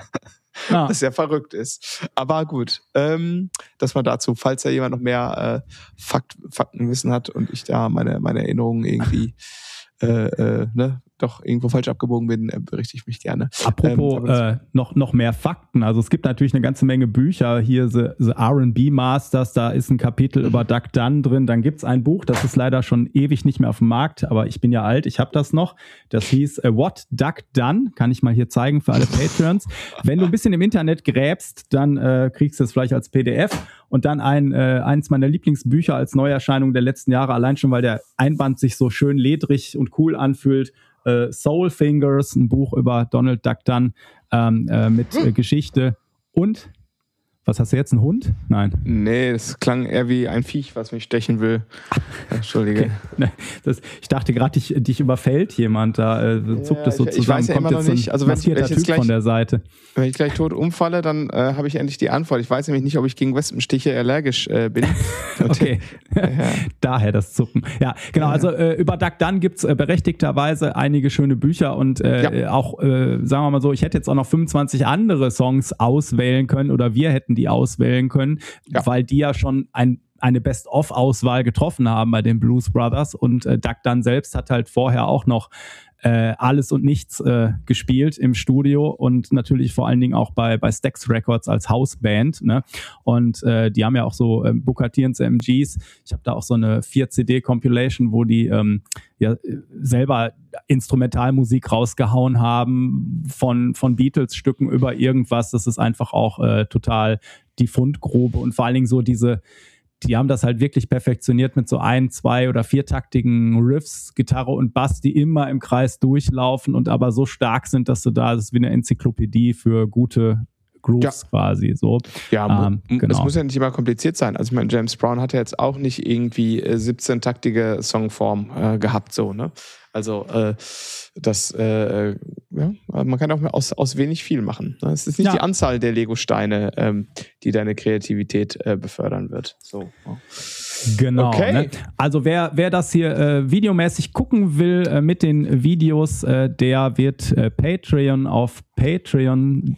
Ah. Was sehr verrückt ist. Aber gut, ähm, das mal dazu, falls da jemand noch mehr äh, Fakt, Faktenwissen hat und ich da meine, meine Erinnerungen irgendwie äh, äh, ne, doch irgendwo falsch abgebogen bin, äh, berichte ich mich gerne. Apropos ähm, äh, noch, noch mehr Fakten. Also es gibt natürlich eine ganze Menge Bücher. Hier The, The R and B Masters, da ist ein Kapitel über Duck Dunn drin. Dann gibt's ein Buch, das ist leider schon ewig nicht mehr auf dem Markt, aber ich bin ja alt, ich habe das noch. Das hieß äh, What Duck Dunn, kann ich mal hier zeigen für alle Patreons. Wenn du ein bisschen im Internet gräbst, dann äh, kriegst du es vielleicht als P D F. Und dann ein äh, eins meiner Lieblingsbücher als Neuerscheinung der letzten Jahre, allein schon, weil der Einband sich so schön ledrig und cool anfühlt. Äh, Soul Fingers, ein Buch über Donald Duck Dunn ähm, äh, mit äh, Geschichte. Und, was hast du jetzt, ein Hund? Nein. Nee, das klang eher wie ein Viech, was mich stechen will. Entschuldige. Okay. Das, ich dachte gerade, dich, dich überfällt jemand, da äh, zuckt es ja, so ich, zusammen. Ich weiß ja Kommt immer noch nicht, also wenn ich, wenn ich jetzt Typ gleich, von der Seite. Wenn ich gleich tot umfalle, dann äh, habe ich endlich die Antwort. Ich weiß nämlich nicht, ob ich gegen Wespenstiche allergisch äh, bin. Okay, ja. Daher das Zucken. Ja, genau, also äh, über Duck Dunn gibt's äh, berechtigterweise einige schöne Bücher und äh, ja. auch, äh, sagen wir mal so, ich hätte jetzt auch noch fünfundzwanzig andere Songs auswählen können oder wir hätten die auswählen können, ja. weil die ja schon ein eine Best-of-Auswahl getroffen haben bei den Blues Brothers und äh, Duck Dunn selbst hat halt vorher auch noch äh, alles und nichts äh, gespielt im Studio und natürlich vor allen Dingen auch bei bei Stax Records als Hausband, ne? Und äh, die haben ja auch so äh, Booker T und M Gs. Ich habe da auch so eine vier C D Compilation, wo die ähm, ja selber Instrumentalmusik rausgehauen haben von von Beatles Stücken über irgendwas. Das ist einfach auch äh, total die Fundgrube und vor allen Dingen so diese die haben das halt wirklich perfektioniert mit so ein, zwei oder viertaktigen Riffs, Gitarre und Bass, die immer im Kreis durchlaufen und aber so stark sind, dass du da, das ist wie eine Enzyklopädie für gute Grooves ja. quasi so. Ja, ähm, genau. Es muss ja nicht immer kompliziert sein. Also ich meine, James Brown hat ja jetzt auch nicht irgendwie siebzehn-taktige Songform äh, gehabt, so, ne? Also äh, das, äh, ja, man kann auch aus, aus wenig viel machen. Es ist nicht ja. die Anzahl der Lego-Steine, ähm, die deine Kreativität äh, befördern wird. So. Genau. Okay. Ne? Also wer, wer das hier äh, videomäßig gucken will äh, mit den Videos, äh, der wird äh, Patreon auf Patreon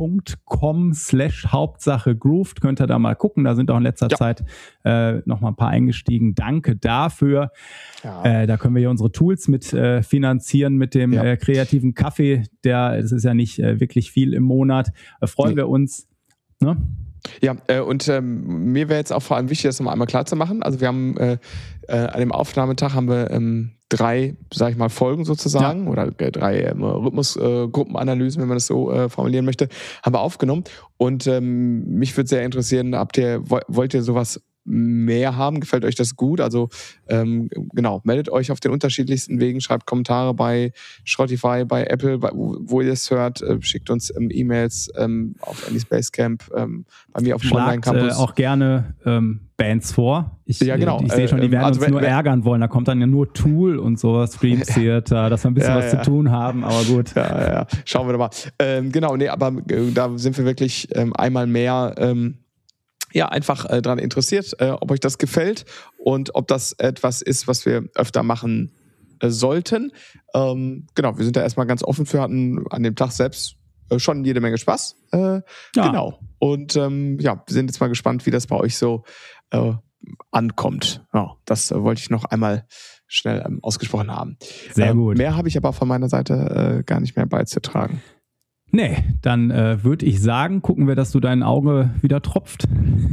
.com slash Hauptsache Grooved, könnt ihr da mal gucken, da sind auch in letzter ja. Zeit äh, noch mal ein paar eingestiegen. Danke dafür. Ja. Äh, da können wir hier unsere Tools mit äh, finanzieren mit dem ja. äh, kreativen Kaffee, der, das ist ja nicht äh, wirklich viel im Monat. Äh, freuen nee. wir uns. Ne? Ja, äh, und ähm, mir wäre jetzt auch vor allem wichtig, das nochmal einmal klar zu machen. Also wir haben äh, äh, an dem Aufnahmetag haben wir ähm, drei, sag ich mal, Folgen sozusagen ja. oder äh, drei äh, Rhythmusgruppenanalysen, äh, wenn man das so äh, formulieren möchte, haben wir aufgenommen. Und ähm, mich würde sehr interessieren, habt ihr, wollt ihr sowas mehr haben? Gefällt euch das gut? Also ähm, genau, meldet euch auf den unterschiedlichsten Wegen, schreibt Kommentare bei Spotify, bei Apple, bei, wo, wo ihr es hört, äh, schickt uns ähm, E-Mails ähm, auf Andy's Basecamp, ähm, bei mir auf dem Online-Campus. Äh, auch gerne ähm, Bands vor. Ich, ja, genau. ich sehe schon, die werden also uns wenn, nur wenn, ärgern wollen. Da kommt dann ja nur Tool und so, Stream Theater, dass wir ein bisschen ja, was ja. zu tun haben, aber gut. Ja, ja, ja. Schauen wir doch mal. Ähm, genau, nee, aber äh, da sind wir wirklich ähm, einmal mehr ähm, ja, einfach äh, daran interessiert, äh, ob euch das gefällt und ob das etwas ist, was wir öfter machen äh, sollten. Ähm, genau, wir sind da erstmal ganz offen für, hatten an dem Tag selbst äh, schon jede Menge Spaß. Äh, ja. Genau. Und ähm, ja, wir sind jetzt mal gespannt, wie das bei euch so äh, ankommt. Ja, das äh, wollte ich noch einmal schnell ähm, ausgesprochen haben. Sehr ähm, gut. Mehr habe ich aber von meiner Seite äh, gar nicht mehr beizutragen. Nee, dann äh, würde ich sagen, gucken wir, dass du dein Auge wieder tropft,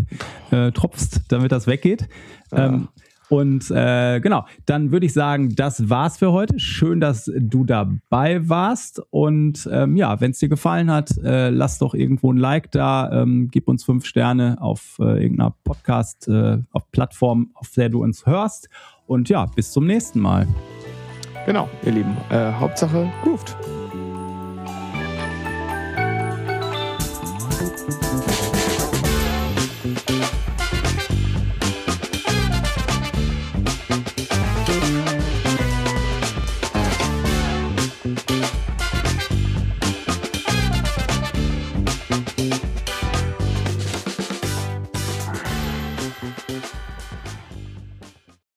äh, tropfst, damit das weggeht. Ja. Ähm, und äh, genau, dann würde ich sagen, das war's für heute. Schön, dass du dabei warst. Und ähm, ja, wenn es dir gefallen hat, äh, lass doch irgendwo ein Like da, ähm, gib uns fünf Sterne auf äh, irgendeiner Podcast, äh, auf Plattform, auf der du uns hörst. Und ja, bis zum nächsten Mal. Genau, ihr Lieben. Äh, Hauptsache grooved. Thank you.